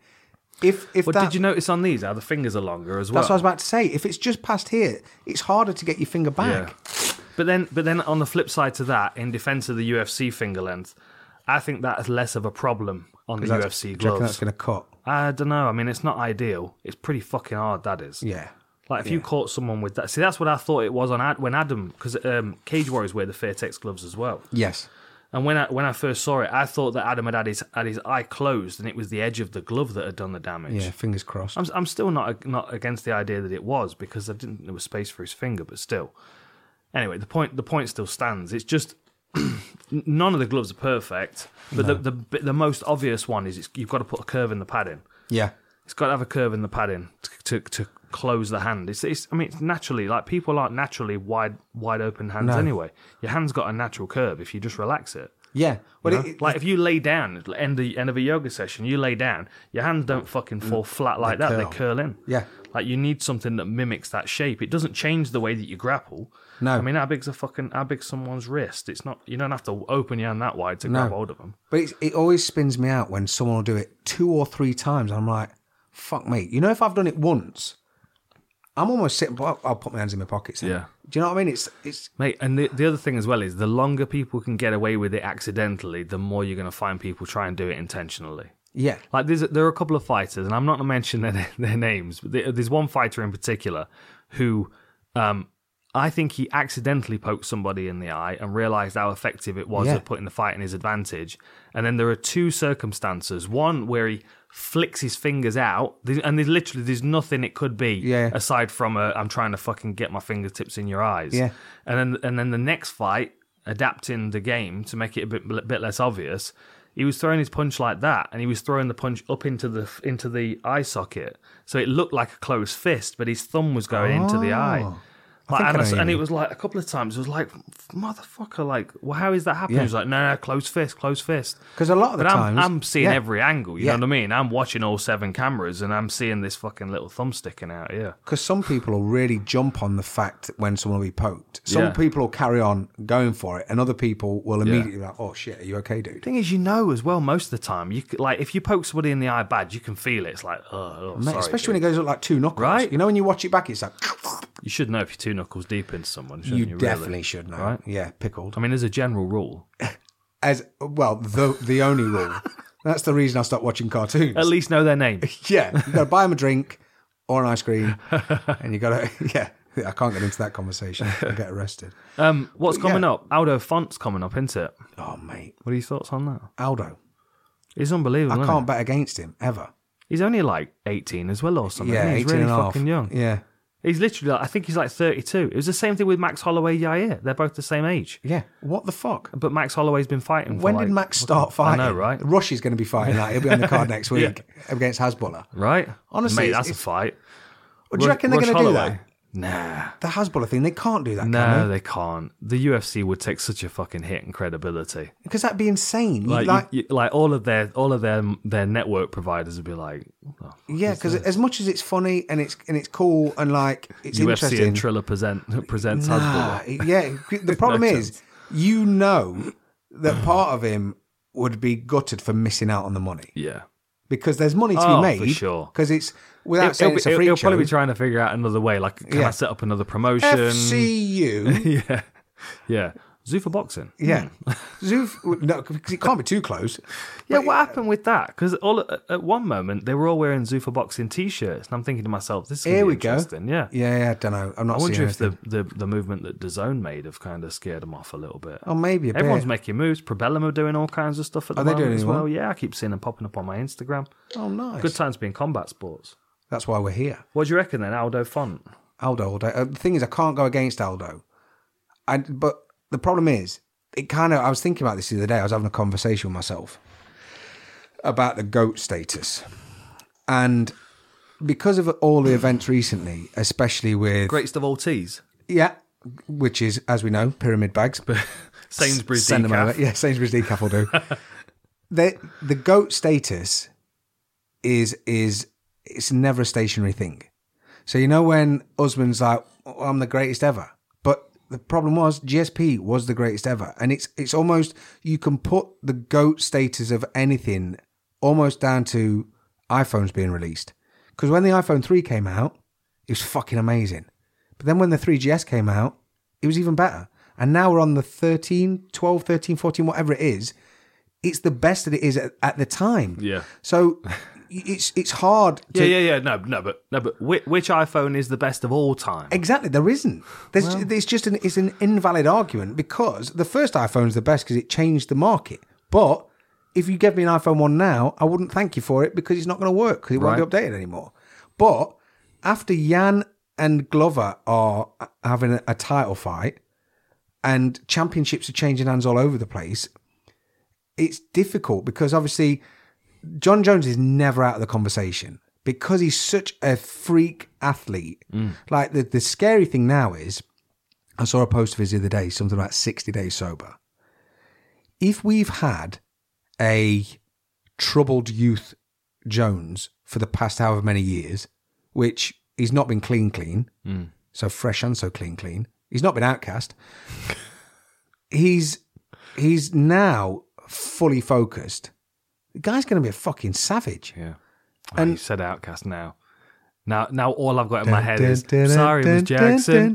if But that... did you notice on these how the fingers are longer as well? That's what I was about to say. If it's just past here, it's harder to get your finger back. Yeah. But then on the flip side to that, in defence of the UFC finger length, I think that's less of a problem on the UFC Do you reckon gloves. that's going to cut? I don't know. I mean, it's not ideal. It's pretty fucking hard, that is. Yeah. Like, if you caught someone with that... See, that's what I thought it was when Adam... Because Cage Warriors wear the Fairtex gloves as well. Yes. And when I first saw it, I thought that Adam had his eye closed and it was the edge of the glove that had done the damage. Yeah, fingers crossed. I'm still not against the idea that it was, because I didn't think there was space for his finger, but still. Anyway, the point still stands. It's just none of the gloves are perfect, but the most obvious one is you've got to put a curve in the padding. Yeah. It's got to have a curve in the padding to close the hand. It's naturally, like, people aren't naturally wide open hands anyway. Your hand's got a natural curve if you just relax it. Yeah. Well, Like, if you lay down at the end of a yoga session, you lay down, your hands don't fucking fall flat like that. They curl in. Yeah. Like, you need something that mimics that shape. It doesn't change the way that you grapple. No. I mean, how big's someone's wrist? It's not. You don't have to open your hand that wide to grab hold of them. But it always spins me out when someone will do it 2 or 3 times. I'm like, fuck, mate. You know, if I've done it once, I'm almost sitting. I'll put my hands in my pockets. Then. Yeah. Do you know what I mean? It's Mate, and the other thing as well is the longer people can get away with it accidentally, the more you're going to find people try and do it intentionally. yeah. Like, there are a couple of fighters, and I'm not going to mention their names, but there's one fighter in particular who I think he accidentally poked somebody in the eye and realised how effective it was at putting the fight in his advantage. And then there are 2 circumstances. One where he flicks his fingers out, and there's nothing it could be aside from I'm trying to fucking get my fingertips in your eyes. Yeah. And then the next fight, adapting the game to make it a bit less obvious, he was throwing his punch like that, and he was throwing the punch up into the eye socket, so it looked like a closed fist, but his thumb was going into the eye. And it was like a couple of times, it was like, motherfucker, like, well, how is that happening? He was like, no, close fist. Because a lot of the times... I'm seeing every angle, you know what I mean? I'm watching all 7 cameras, and I'm seeing this fucking little thumb sticking out here. Because some people will really jump on the fact when someone will be poked. Some people will carry on going for it, and other people will immediately be like, oh, shit, are you okay, dude? The thing is, you know as well, most of the time, like, if you poke somebody in the eye bad, you can feel it. It's like, Mate, sorry, especially when it goes up like 2 knuckles. Right? You know, when you watch it back, it's like... You should know if you're 2 knuckles deep into someone, shouldn't you? You definitely should know. Right? Yeah, pickled. I mean, there's a general rule. As well, the only rule. That's the reason I stopped watching cartoons. At least know their name. Yeah, you got to buy them a drink or an ice cream, and you got to. Yeah, I can't get into that conversation. I'll get arrested. What's coming up? Aldo Font's coming up, isn't it? Oh, mate, what are your thoughts on that? Aldo, he's unbelievable. I can't bet against him ever. He's only like 18 as well, or something. Yeah, he's 18 really and a half. fucking young. Yeah. He's literally, I think he's like 32. It was the same thing with Max Holloway, Yair. They're both the same age. Yeah. What the fuck? But Max Holloway's been fighting for When did Max start fighting? I know, right? Rush is going to be fighting that. He'll be on the card next week against Hasbulla. Right? Honestly, Mate, that's a fight. Do you reckon they're going to do that? Nah. The Hasbulla thing, they can't do that, No, can they? they can't. The UFC would take such a fucking hit in credibility. Because that'd be insane. Like all of their network providers would be like, oh, yeah, because as much as it's funny and it's cool and like it's UFC interesting. and Triller presents Hasbulla. Yeah, the problem No is, chance. you know that part of him would be gutted for missing out on the money Yeah. because there's money to Oh, be made. for sure. Because it's without saying it's a freak he'll show. probably be trying to figure out another way. Like, can Yeah. I set up another promotion? FCU. Yeah. Yeah. Zuffa Boxing. Yeah, Zoof. No, because it can't be too close. Yeah, what happened with that? Because at one moment they were all wearing Zuffa Boxing T-shirts, and I'm thinking to myself, "This is gonna Here be we go. interesting." Yeah, Yeah, I don't know. I'm not. I wonder seeing if anything. the movement that DAZN made have kind of scared them off a little bit. Oh, maybe a Everyone's bit. making moves. Probellum are doing all kinds of stuff at the Are they moment doing as any more? well. Yeah, I keep seeing them popping up on my Instagram. Oh, nice. Good time to be in combat sports. That's why we're here. What do you reckon then, Aldo Font? Aldo all day. The thing is, I can't go against Aldo. But the problem is, I was thinking about this the other day. I was having a conversation with myself about the GOAT status. And because of all the events recently, especially with... Greatest of all teas. Yeah, which is, as we know, pyramid bags. Sainsbury's Send them decaf. over. Yeah, Sainsbury's decaf will do. The GOAT status is it's never a stationary thing. So you know when Usman's like, oh, I'm the greatest ever. But the problem was GSP was the greatest ever. And it's almost, you can put the GOAT status of anything almost down to iPhones being released. Because when the iPhone 3 came out, it was fucking amazing. But then when the 3GS came out, it was even better. And now we're on the 12, 13, 14, whatever it is. It's the best that it is at the time. Yeah. So it's hard to... Yeah. No, but which iPhone is the best of all time? Exactly, there isn't. It's just it's an invalid argument because the first iPhone is the best because it changed the market. But if you gave me an iPhone 1 now, I wouldn't thank you for it because it's not going to work because it won't be updated anymore. But after Jan and Glover are having a title fight and championships are changing hands all over the place, it's difficult because obviously John Jones is never out of the conversation because he's such a freak athlete. Like the scary thing now is, I saw a post of his the other day, something about 60 days sober. If we've had a troubled youth Jones for the past however many years, which he's not been clean, so fresh and so clean, he's not been outcast. He's now fully focused. The guy's going to be a fucking savage. Yeah. And- You said Outcast now. Now all I've got in my head is, sorry, Miss Jackson.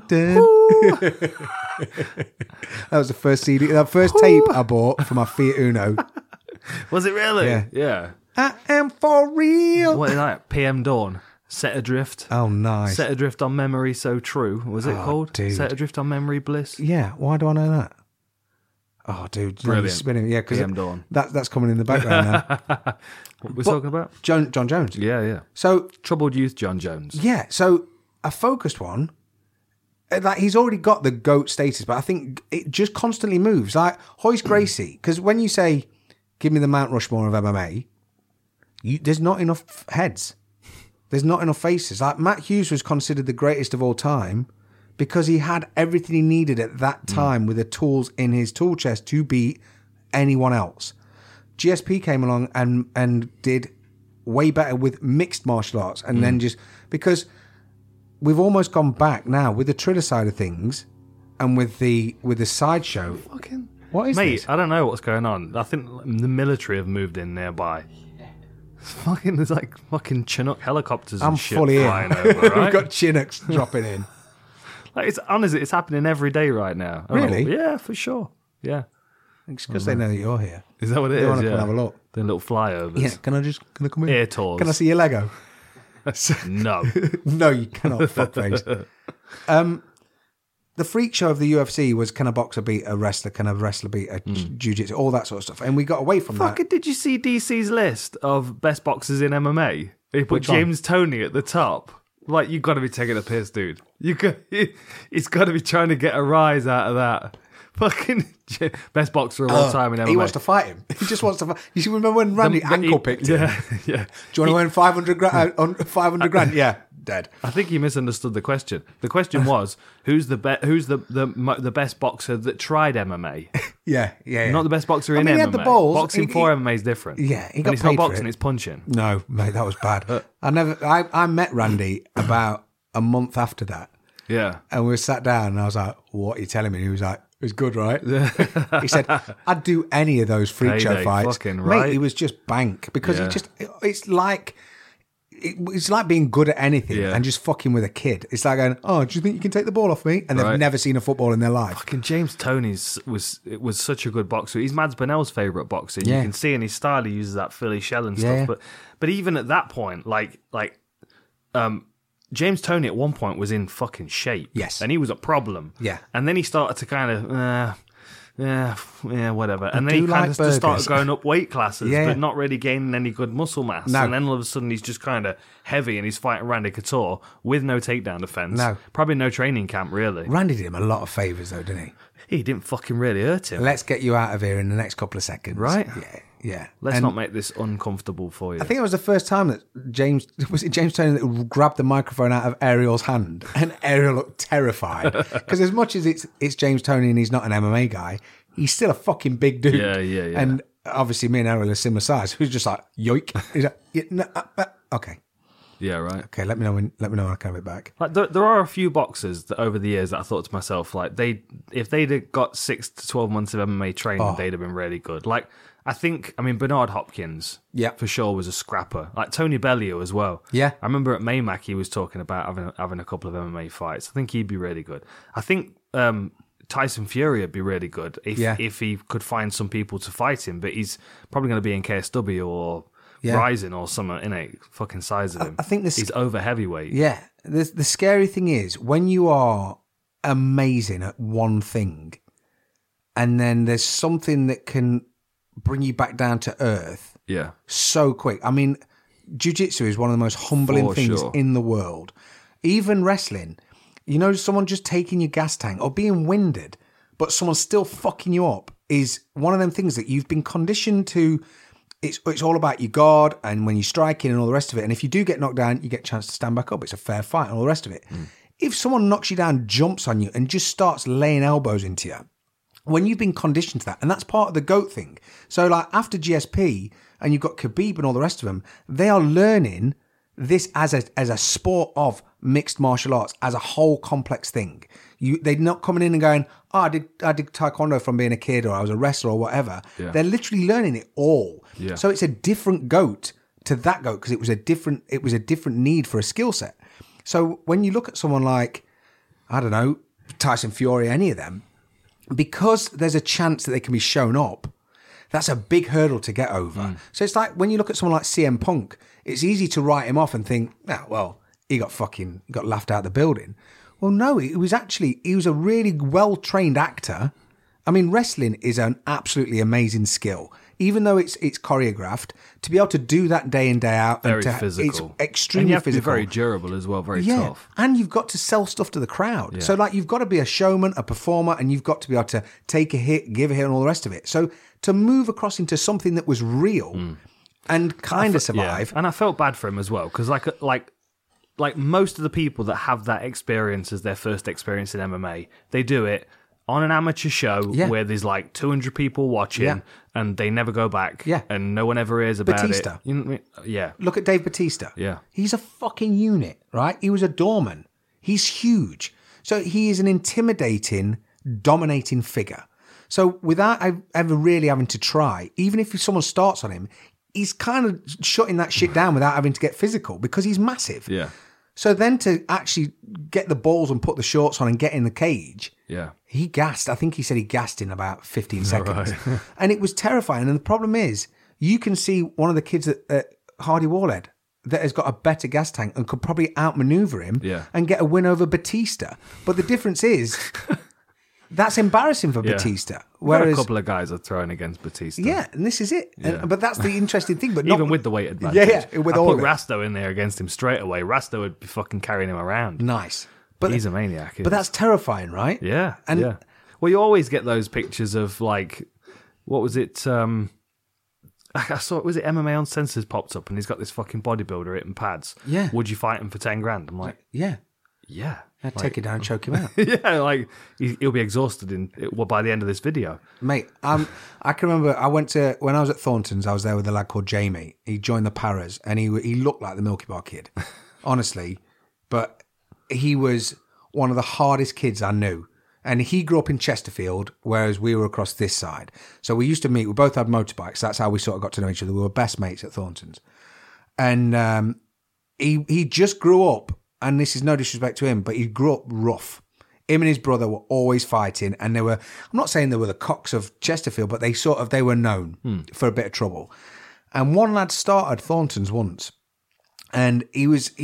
That was the first CD, the first tape I bought for my Fiat Uno. Was it really? Yeah. Yeah. I am for real. What is that? PM Dawn. Set Adrift. Oh, nice. Set Adrift on Memory So True. Was it called? dude. Set Adrift on Memory Bliss. Yeah, why do I know that? Oh, dude, Brilliant. spinning. Yeah, because PM Dawn. that's coming in the background now. What we're talking about? John Jones. Yeah. So Troubled Youth John Jones. yeah, so a focused one. Like he's already got the GOAT status, but I think it just constantly moves. Like Hoist Gracie, because when you say, "Give me the Mount Rushmore of MMA," there's not enough heads. There's not enough faces. Like Matt Hughes was considered the greatest of all time because he had everything he needed at that time with the tools in his tool chest to beat anyone else. GSP came along and did way better with mixed martial arts, and then just because we've almost gone back now with the Triller side of things and with the sideshow. Fucking What is mate, this? I don't know what's going on. I think the military have moved in nearby. There's like fucking Chinook helicopters and I'm shit fully in. flying over, right? We've got Chinooks dropping in. Like it's honestly, it's happening every day right now. I don't know. Really? Yeah, for sure. Yeah. It's because they know that you're here. Is that what it They is? want to Yeah. come have a look. The little flyovers. Yeah, can I come in? Ear tours. Can I see your Lego? No. No, you cannot, fuckface. The freak show of the UFC was, can a boxer beat a wrestler? Can a wrestler beat a jiu-jitsu? All that sort of stuff. And we got away from that. Fucking, did you see DC's list of best boxers in MMA? He put Which one? James Toney at the top. Like, you've got to be taking a piss, dude. He's got to be trying to get a rise out of that. Fucking best boxer of all time in MMA. He wants to fight him. He just wants to fight. You remember when Randy ankle picked him? Yeah, yeah. Do you want to win 500 grand? 500 grand? Yeah. Dead. I think he misunderstood the question. The question was, who's the best boxer that tried MMA? Yeah. Not the best boxer in mean, MMA. he had the balls. Boxing for MMA is different. Yeah, he and got it's not paid for boxing; it. it's punching. No, mate, that was bad. I met Randy about a month after that, Yeah. and we sat down, and I was like, "What are you telling me?" And he was like, "It was good, right?" He said, "I'd do any of those freak show Payday, fights, fucking mate." right. It was just bank because Yeah. it's like being good at anything Yeah. and just fucking with a kid. It's like going, "Oh, do you think you can take the ball off me?" And they've Right. never seen a football in their life. Fucking James Toney's was such a good boxer. He's Mads Burnell's favourite boxer. Yeah. You can see in his style he uses that Philly shell and Yeah. stuff. But even at that point, James Toney at one point was in fucking shape. Yes. And he was a problem. Yeah. And then he started to kind of whatever. And then do he kind like of just started burgers. going up weight classes, Yeah. but not really gaining any good muscle mass. No. And then all of a sudden he's just kind of heavy and he's fighting Randy Couture with no takedown defense. No. Probably no training camp, really. Randy did him a lot of favours, though, didn't he? He didn't fucking really hurt him. Let's get you out of here in the next couple of seconds. Right. Yeah. Let's And not make this uncomfortable for you. I think it was the first time that James Toney that grabbed the microphone out of Ariel's hand, and Ariel looked terrified because as much as it's James Toney and he's not an MMA guy, he's still a fucking big dude. Yeah. And obviously, me and Ariel are similar size. Who's just like yoik? He's like, yeah, no, okay, Yeah, right. okay. Let me know when I can have it back. Like there are a few boxers that over the years that I thought to myself, like if they'd have got 6 to 12 months of MMA training, they'd have been really good. Like Bernard Hopkins, Yeah. for sure was a scrapper. Like Tony Bellew as well. Yeah. I remember at Maymac he was talking about having a couple of MMA fights. I think he'd be really good. I think Tyson Fury would be really good if he could find some people to fight him, but he's probably going to be in KSW or Rising or something, innit? Fucking size of him. I think he's over heavyweight. Yeah. The scary thing is when you are amazing at one thing, and then there's something that can bring you back down to earth Yeah. so quick. I mean, jiu-jitsu is one of the most humbling For things sure. in the world. Even wrestling, someone just taking your gas tank or being winded, but someone still fucking you up is one of them things that you've been conditioned to. It's all about your guard and when you're striking and all the rest of it. And if you do get knocked down, you get a chance to stand back up. It's a fair fight and all the rest of it. If someone knocks you down, jumps on you and just starts laying elbows into you, when you've been conditioned to that, and that's part of the GOAT thing. So like after GSP and you've got Khabib and all the rest of them, they are learning this as a sport of mixed martial arts, as a whole complex thing. They're not coming in and going, I did taekwondo from being a kid, or I was a wrestler or whatever. Yeah. They're literally learning it all. Yeah. So it's a different GOAT to that GOAT because it was a different need for a skill set. So when you look at someone like, I don't know, Tyson Fury, any of them, because there's a chance that they can be shown up, that's a big hurdle to get over. So it's like when you look at someone like CM Punk, it's easy to write him off and think, he got laughed out of the building. Well, no, he was a really well-trained actor. I mean, wrestling is an absolutely amazing skill. Even though it's choreographed, to be able to do that day in, day out. Very and physical. It's extremely and you have physical. to be very durable as well, very tough. And you've got to sell stuff to the crowd. Yeah. So, like, you've got to be a showman, a performer, and you've got to be able to take a hit, give a hit, and all the rest of it. So, to move across into something that was real and kind of survive. Yeah. And I felt bad for him as well, because like most of the people that have that experience as their first experience in MMA, they do it on an amateur show where there's like 200 people watching and they never go back and no one ever hears about Batista. it. You know what I mean? Yeah. Look at Dave Bautista. Yeah. He's a fucking unit, right? He was a doorman. He's huge. So he is an intimidating, dominating figure. So without ever really having to try, even if someone starts on him, he's kind of shutting that shit down without having to get physical because he's massive. Yeah. So then to actually get the balls and put the shorts on and get in the cage, Yeah. he gassed. I think he said he gassed in about 15 seconds. And it was terrifying. And the problem is, you can see one of the kids at Hardy Warhead that has got a better gas tank and could probably outmaneuver him and get a win over Batista. But the difference is, that's embarrassing for Batista. Whereas a couple of guys are throwing against Batista. Yeah, and this is it. Yeah. But that's the interesting thing. But Even with the weight advantage. Yeah, with I all put of it. Rasto in there against him straight away. Rasto would be fucking carrying him around. Nice. But he's a maniac. But that's terrifying, right? Yeah. And Well, you always get those pictures of like, what was it? I saw, was it MMA Uncensored popped up and he's got this fucking bodybuilder hitting pads. Yeah. Would you fight him for 10 grand? I'm like, Yeah. yeah. I'd take it down and choke him out. Yeah, like he'll be exhausted by the end of this video. Mate, I can remember when I was at Thornton's, I was there with a lad called Jamie. He joined the Paras and he looked like the Milky Bar Kid, honestly. But he was one of the hardest kids I knew. And he grew up in Chesterfield, whereas we were across this side. So we used to meet. We both had motorbikes. That's how we sort of got to know each other. We were best mates at Thornton's. And he just grew up, and this is no disrespect to him, but he grew up rough. Him and his brother were always fighting, and I'm not saying they were the cocks of Chesterfield, but they were known for a bit of trouble. And one lad started Thornton's once, and he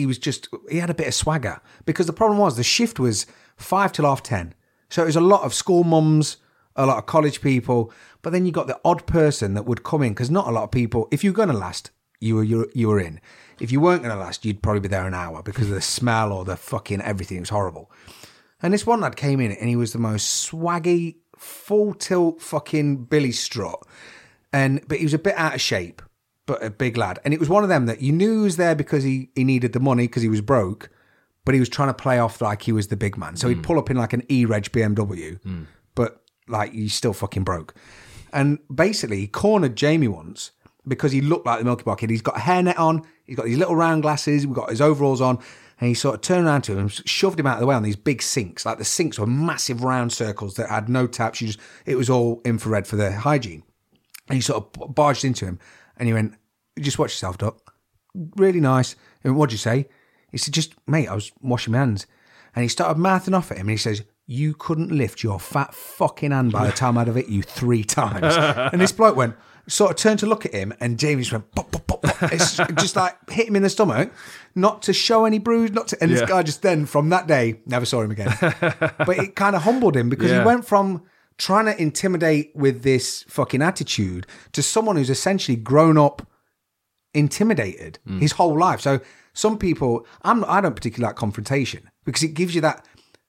had a bit of swagger, because the problem was the shift was 5 till 10:30. So it was a lot of school mums, a lot of college people, but then you got the odd person that would come in, because not a lot of people, if you were going to last, you were in. If you weren't going to last, you'd probably be there an hour because of the smell or the fucking everything. It was horrible. And this one lad came in and he was the most swaggy, full tilt fucking Billy Strut. But he was a bit out of shape, but a big lad. And it was one of them that you knew he was there because he needed the money because he was broke, but he was trying to play off like he was the big man. So he'd pull up in like an E-Reg BMW, but like he's still fucking broke. And basically he cornered Jamie once because he looked like the Milky Bar Kid. He's got a hairnet on, he's got these little round glasses, we've got his overalls on, and he sort of turned around to him and shoved him out of the way on these big sinks. Like the sinks were massive round circles that had no taps. It was all infrared for the hygiene. And he sort of barged into him and he went, "Just watch yourself, Doc. Really nice." And what'd you say? He said, "Just, mate, I was washing my hands." And he started mouthing off at him and he says, "You couldn't lift your fat fucking hand by the time I'd have hit you 3 times. And this bloke sort of turned to look at him and Jamie just went, pop, pop, pop, pop. It's just like hit him in the stomach, not to show any bruise, and this guy just then, from that day, never saw him again. But it kind of humbled him because he went from trying to intimidate with this fucking attitude to someone who's essentially grown up intimidated his whole life. So some people, I don't particularly like confrontation because it gives you that,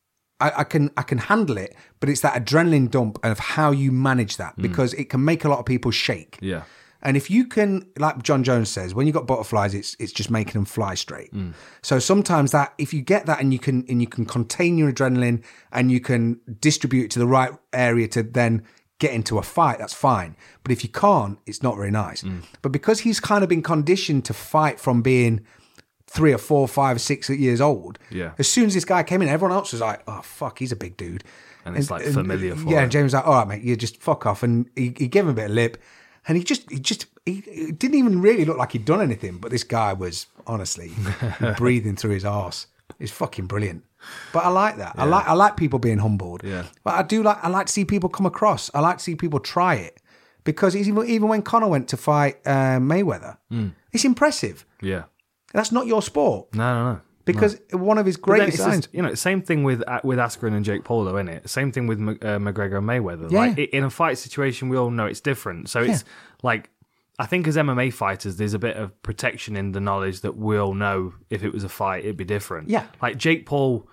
I can handle it, but it's that adrenaline dump of how you manage that because it can make a lot of people shake. Yeah. And if you can, like John Jones says, when you got butterflies, it's just making them fly straight. So sometimes that, if you get that and you can contain your adrenaline and you can distribute it to the right area to then get into a fight, that's fine. But if you can't, it's not very nice. But because he's kind of been conditioned to fight from being 3 or 4, 5, 6 years old. Yeah. As soon as this guy came in, everyone else was like, "Oh fuck, he's a big dude," and it's like familiar for him. And James was like, "All right, mate, you just fuck off," and he gave him a bit of lip, and he didn't even really look like he'd done anything. But this guy was honestly breathing through his arse. It's fucking brilliant. But I like that. Yeah. I like people being humbled. Yeah. But I like to see people come across. I like to see people try it because even when Conor went to fight Mayweather, it's impressive. Yeah. That's not your sport. No. Because one of his greatest signs. Same thing with Askren and Jake Paul, though, isn't it? Same thing with McGregor and Mayweather. Yeah. Like in a fight situation, we all know it's different. So it's like, I think as MMA fighters, there's a bit of protection in the knowledge that we'll know if it was a fight, it'd be different. Yeah. Like Jake Paul,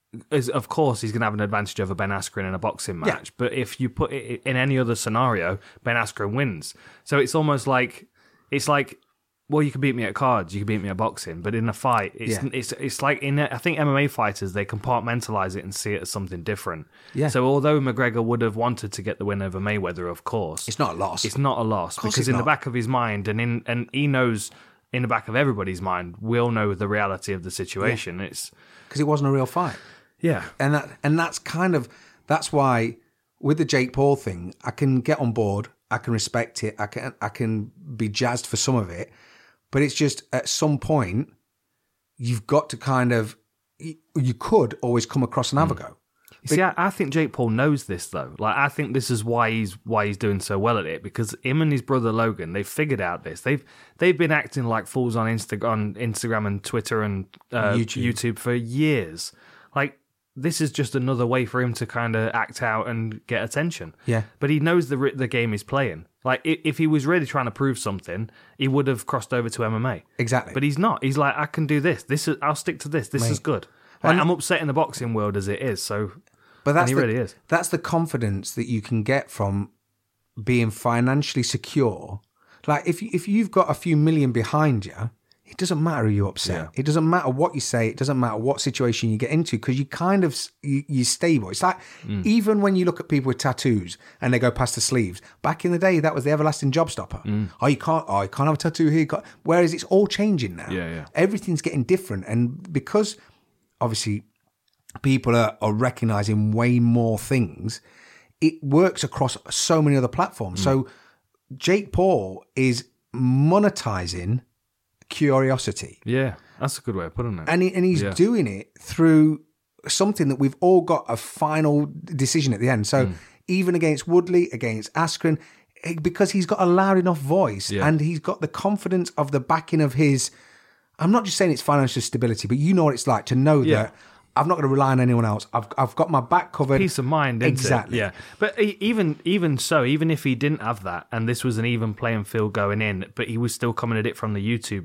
of course, he's going to have an advantage over Ben Askren in a boxing match. Yeah. But if you put it in any other scenario, Ben Askren wins. So it's almost like, well, you can beat me at cards, you can beat me at boxing, but in a fight, it's like I think MMA fighters, they compartmentalize it and see it as something different. Yeah. So although McGregor would have wanted to get the win over Mayweather, of course, it's not a loss. It's not a loss because in the back of his mind, and he knows in the back of everybody's mind, we'll know the reality of the situation. It's because it wasn't a real fight. Yeah, and that's why with the Jake Paul thing, I can get on board, I can respect it, I can be jazzed for some of it. But it's just at some point, you've got to you could always come across and have a go. See, I think Jake Paul knows this, though. Like, I think this is why he's doing so well at it, because him and his brother Logan, they've figured out this. They've been acting like fools on Instagram and Twitter and YouTube for years. Like, this is just another way for him to kind of act out and get attention. Yeah. But he knows the game he's playing. Like, if he was really trying to prove something, he would have crossed over to MMA. Exactly. But he's not. He's like, I can do this. I'll stick to this. This is good. Like, I'm upset in the boxing world as it is. So, he really is. That's the confidence that you can get from being financially secure. Like if you've got a few million behind you, it doesn't matter who you upset. Yeah. It doesn't matter what you say. It doesn't matter what situation you get into because you kind of you're stable. It's like even when you look at people with tattoos and they go past the sleeves. Back in the day, that was the everlasting job stopper. Oh, you can't have a tattoo here. Whereas it's all changing now. Yeah. Everything's getting different, and because obviously people are recognizing way more things, it works across so many other platforms. So Jake Paul is monetizing curiosity. Yeah, that's a good way of putting it. And he's doing it through something that we've all got a final decision at the end. So even against Woodley, against Askren, because he's got a loud enough voice and he's got the confidence of the backing of his, I'm not just saying it's financial stability, but you know what it's like to know that I'm not going to rely on anyone else. I've got my back covered. Peace of mind, isn't exactly. It? Yeah. But even so, even if he didn't have that, and this was an even playing field going in, but he was still coming at it from the YouTube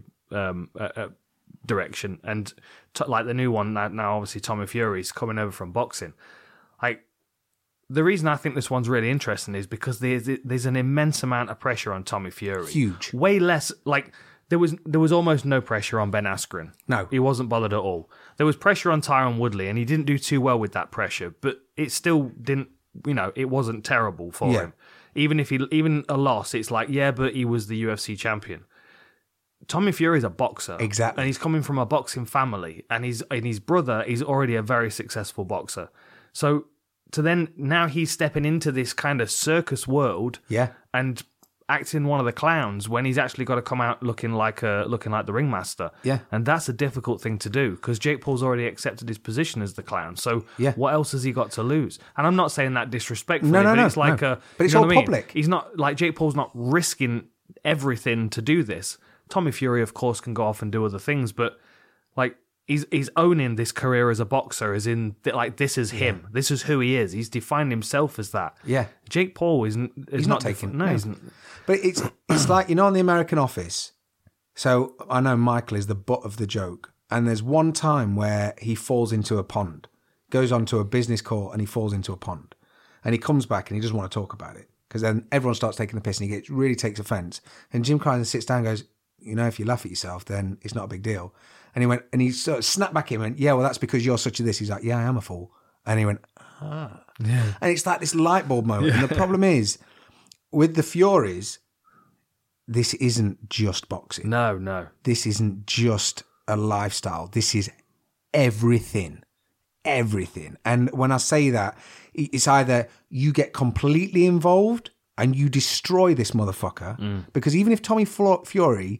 direction, and like the new one now, obviously Tommy Fury's coming over from boxing. Like the reason I think this one's really interesting is because there's an immense amount of pressure on Tommy Fury. Huge. Way less like. There was almost no pressure on Ben Askren. No. He wasn't bothered at all. There was pressure on Tyron Woodley, and he didn't do too well with that pressure, but it still didn't, it wasn't terrible for him. Even a loss, it's like, but he was the UFC champion. Tommy Fury's a boxer. Exactly. And he's coming from a boxing family, and his brother is already a very successful boxer. So now he's stepping into this kind of circus world. Yeah. And acting one of the clowns when he's actually got to come out looking like the ringmaster. Yeah. And that's a difficult thing to do because Jake Paul's already accepted his position as the clown. So what else has he got to lose? And I'm not saying that disrespectfully, but it's like but it's all public. He's not like Jake Paul's not risking everything to do this. Tommy Fury, of course, can go off and do other things, but like he's owning this career as a boxer, as in like this is him. This is who he is. He's defined himself as that. Yeah. Jake Paul is not taking. No, he's not. But it's like, in the American Office. So I know Michael is the butt of the joke. And there's one time where he falls into a pond, goes onto a business call and he falls into a pond. And he comes back and he doesn't want to talk about it. Because then everyone starts taking the piss and he really takes offence. And Jim Carrey sits down and goes, if you laugh at yourself, then it's not a big deal. And he went, and he sort of snapped back at him and went, yeah, well, that's because you're such a this. He's like, yeah, I am a fool. And he went, ah. Yeah. And it's like this light bulb moment. Yeah. And the problem is, with the Furies, this isn't just boxing. No. This isn't just a lifestyle. This is everything. Everything. And when I say that, it's either you get completely involved and you destroy this motherfucker, because even if Tommy Fury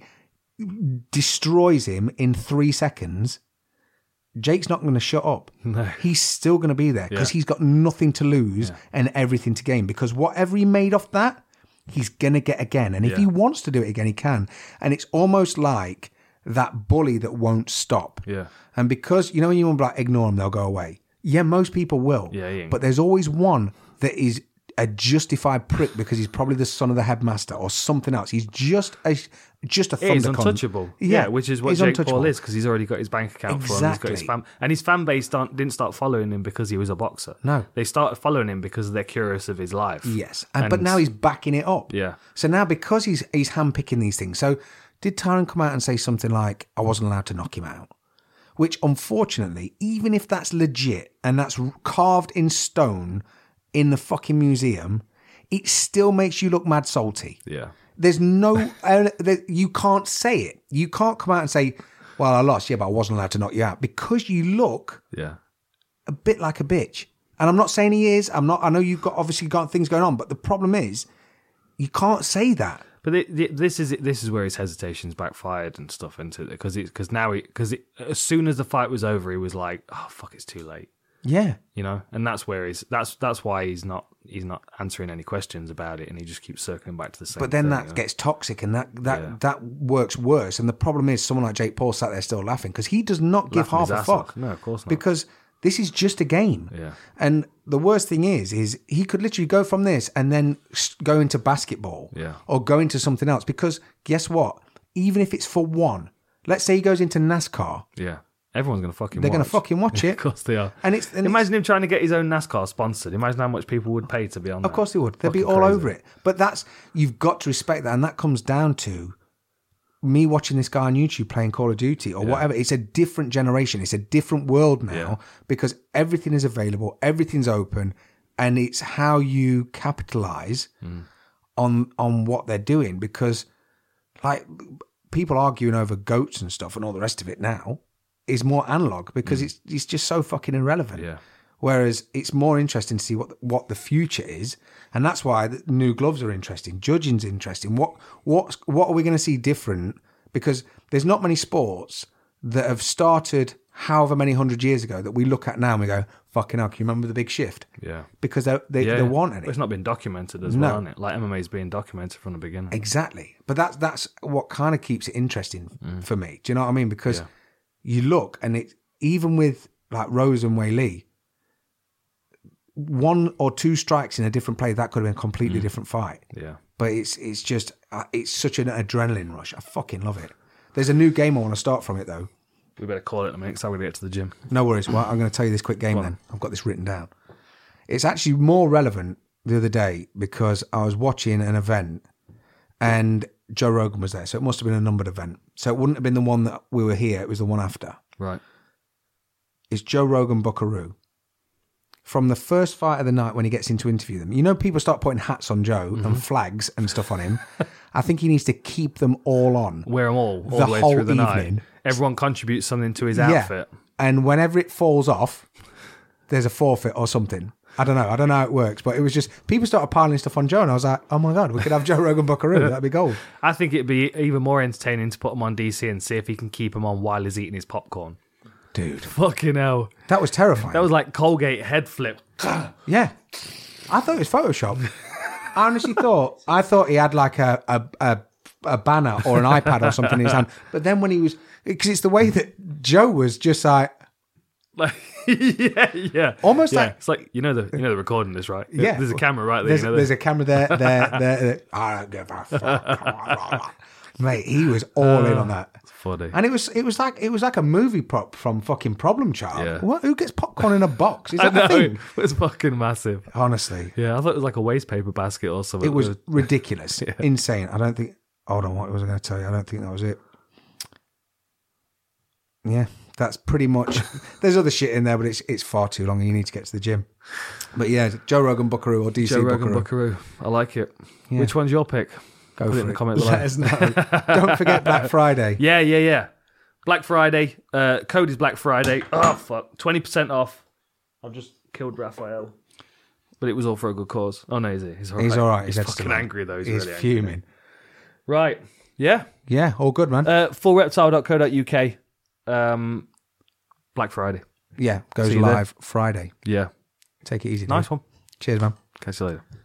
destroys him in 3 seconds, Jake's not going to shut up. No. He's still going to be there because he's got nothing to lose and everything to gain, because whatever he made off that, he's going to get again. And if he wants to do it again, he can. And it's almost like that bully that won't stop. Yeah. And because, when you want to ignore them, they'll go away. Yeah, most people will. Yeah. But there's always one that is a justified prick because he's probably the son of the headmaster or something else. He's just a thundercunt. He's untouchable. Yeah, which is what Jake Paul is, because he's already got his bank account for him. He's got his and his fan base didn't start following him because he was a boxer. No. They started following him because they're curious of his life. Yes. But now he's backing it up. Yeah. So now because he's handpicking these things. So did Tyron come out and say something like, I wasn't allowed to knock him out? Which, unfortunately, even if that's legit and that's carved in stone in the fucking museum, it still makes you look mad salty. Yeah. There's no... you can't say it. You can't come out and say, well, I lost, but I wasn't allowed to knock you out, because you look a bit like a bitch. And I'm not saying he is. I know you've obviously got things going on, but the problem is you can't say that. But this is where his hesitations backfired and stuff, into it, because as soon as the fight was over, he was like, "Oh fuck, it's too late." Yeah, and that's where that's why he's not answering any questions about it, and he just keeps circling back to the same. But then thing, that gets toxic, and that works worse. And the problem is, someone like Jake Paul sat there still laughing because he does not give half a fuck. No, of course not. Because this is just a game. Yeah. And the worst thing is he could literally go from this and then go into basketball or go into something else. Because guess what? Even if it's for one, let's say he goes into NASCAR. Yeah. Everyone's going to fucking They're watch. going to fucking watch it. Of course they are. And Imagine him trying to get his own NASCAR sponsored. Imagine how much people would pay to be on that. Of course they would. They'd be Fucking all crazy. over it. But you've got to respect that. And that comes down to me watching this guy on YouTube playing Call of Duty or whatever. It's a different generation. It's a different world now because everything is available. Everything's open. And it's how you capitalize on what they're doing. Because like people arguing over goats and stuff and all the rest of it now is more analog because it's just so fucking irrelevant. Yeah. Whereas it's more interesting to see what the future is, and that's why the new gloves are interesting. Judging's interesting. What are we going to see different? Because there's not many sports that have started however many 100 years ago that we look at now and we go, fucking hell, can you remember the big shift? Yeah. Because they're wanting But it. it's not been documented as well, isn't it? Like MMA's being documented from the beginning. Exactly. But that's what kind of keeps it interesting for me. Do you know what I mean? Because you look and it, even with like Rose and Wei Lee, 1 or 2 strikes in a different play, that could have been a completely different fight. Yeah. But it's just, it's such an adrenaline rush. I fucking love it. There's a new game I want to start from it though. We better call it in a minute because I'm going to get to the gym. No worries. Well, I'm going to tell you this quick game then. I've got this written down. It's actually more relevant the other day because I was watching an event and Joe Rogan was there. So it must have been a numbered event. So it wouldn't have been the one that we were here. It was the one after. Right. It's Joe Rogan Buckaroo. From the first fight of the night when he gets in to interview them, you know, people start putting hats on Joe and flags and stuff on him. I think he needs to keep them all on. Wear them all The the way whole through the evening. night. Everyone contributes something to his outfit. And whenever it falls off, there's a forfeit or something. I don't know how it works, but it was just people started piling stuff on Joe, and I was like, oh my God, we could have Joe Rogan Buckaroo. That'd be gold. I think it'd be even more entertaining to put him on DC and see if he can keep him on while he's eating his popcorn. Dude, Fucking hell. that was terrifying. That was like Colgate head flip. Yeah. I thought it was Photoshop. I honestly thought he had like a banner or an iPad or something in his hand. But then when he was, because it's the way that Joe was just like, yeah. Almost like- it's like you know they're recording this, right? yeah. There's a camera right there. There's a camera there. I don't give a fuck. Mate, he was all in on that. It's funny. And it was like a movie prop from fucking Problem Child. Yeah. What? Who gets popcorn in a box? Is I that a know, thing? it was fucking massive. Honestly, Yeah, I thought it was like a waste paper basket or something. it was ridiculous, insane. I don't think. Hold on, what was I going to tell you? I don't think that was it. Yeah, that's pretty much. There's other shit in there, but it's far too long, and you need to get to the gym. But yeah, Joe Rogan Buckaroo or DC Joe Rogan Buckaroo. Buckaroo. I like it. Yeah. Which one's your pick? Go Put for it in the it. comment below. Let us know. Don't forget Black Friday. Yeah. Black Friday. Code is Black Friday. Oh, fuck. 20% off. I've just killed Raphael. But it was all for a good cause. Oh, no, is he? He's all right. He's all right. He's He's fucking still- angry, though. He's He's really fuming. angry. Right. Yeah. Yeah, all good, man. Fullreptile.co.uk. Black Friday. Yeah, goes See you there. live Friday. Yeah. Take it easy. Nice dude. one. Cheers, man. Catch you later.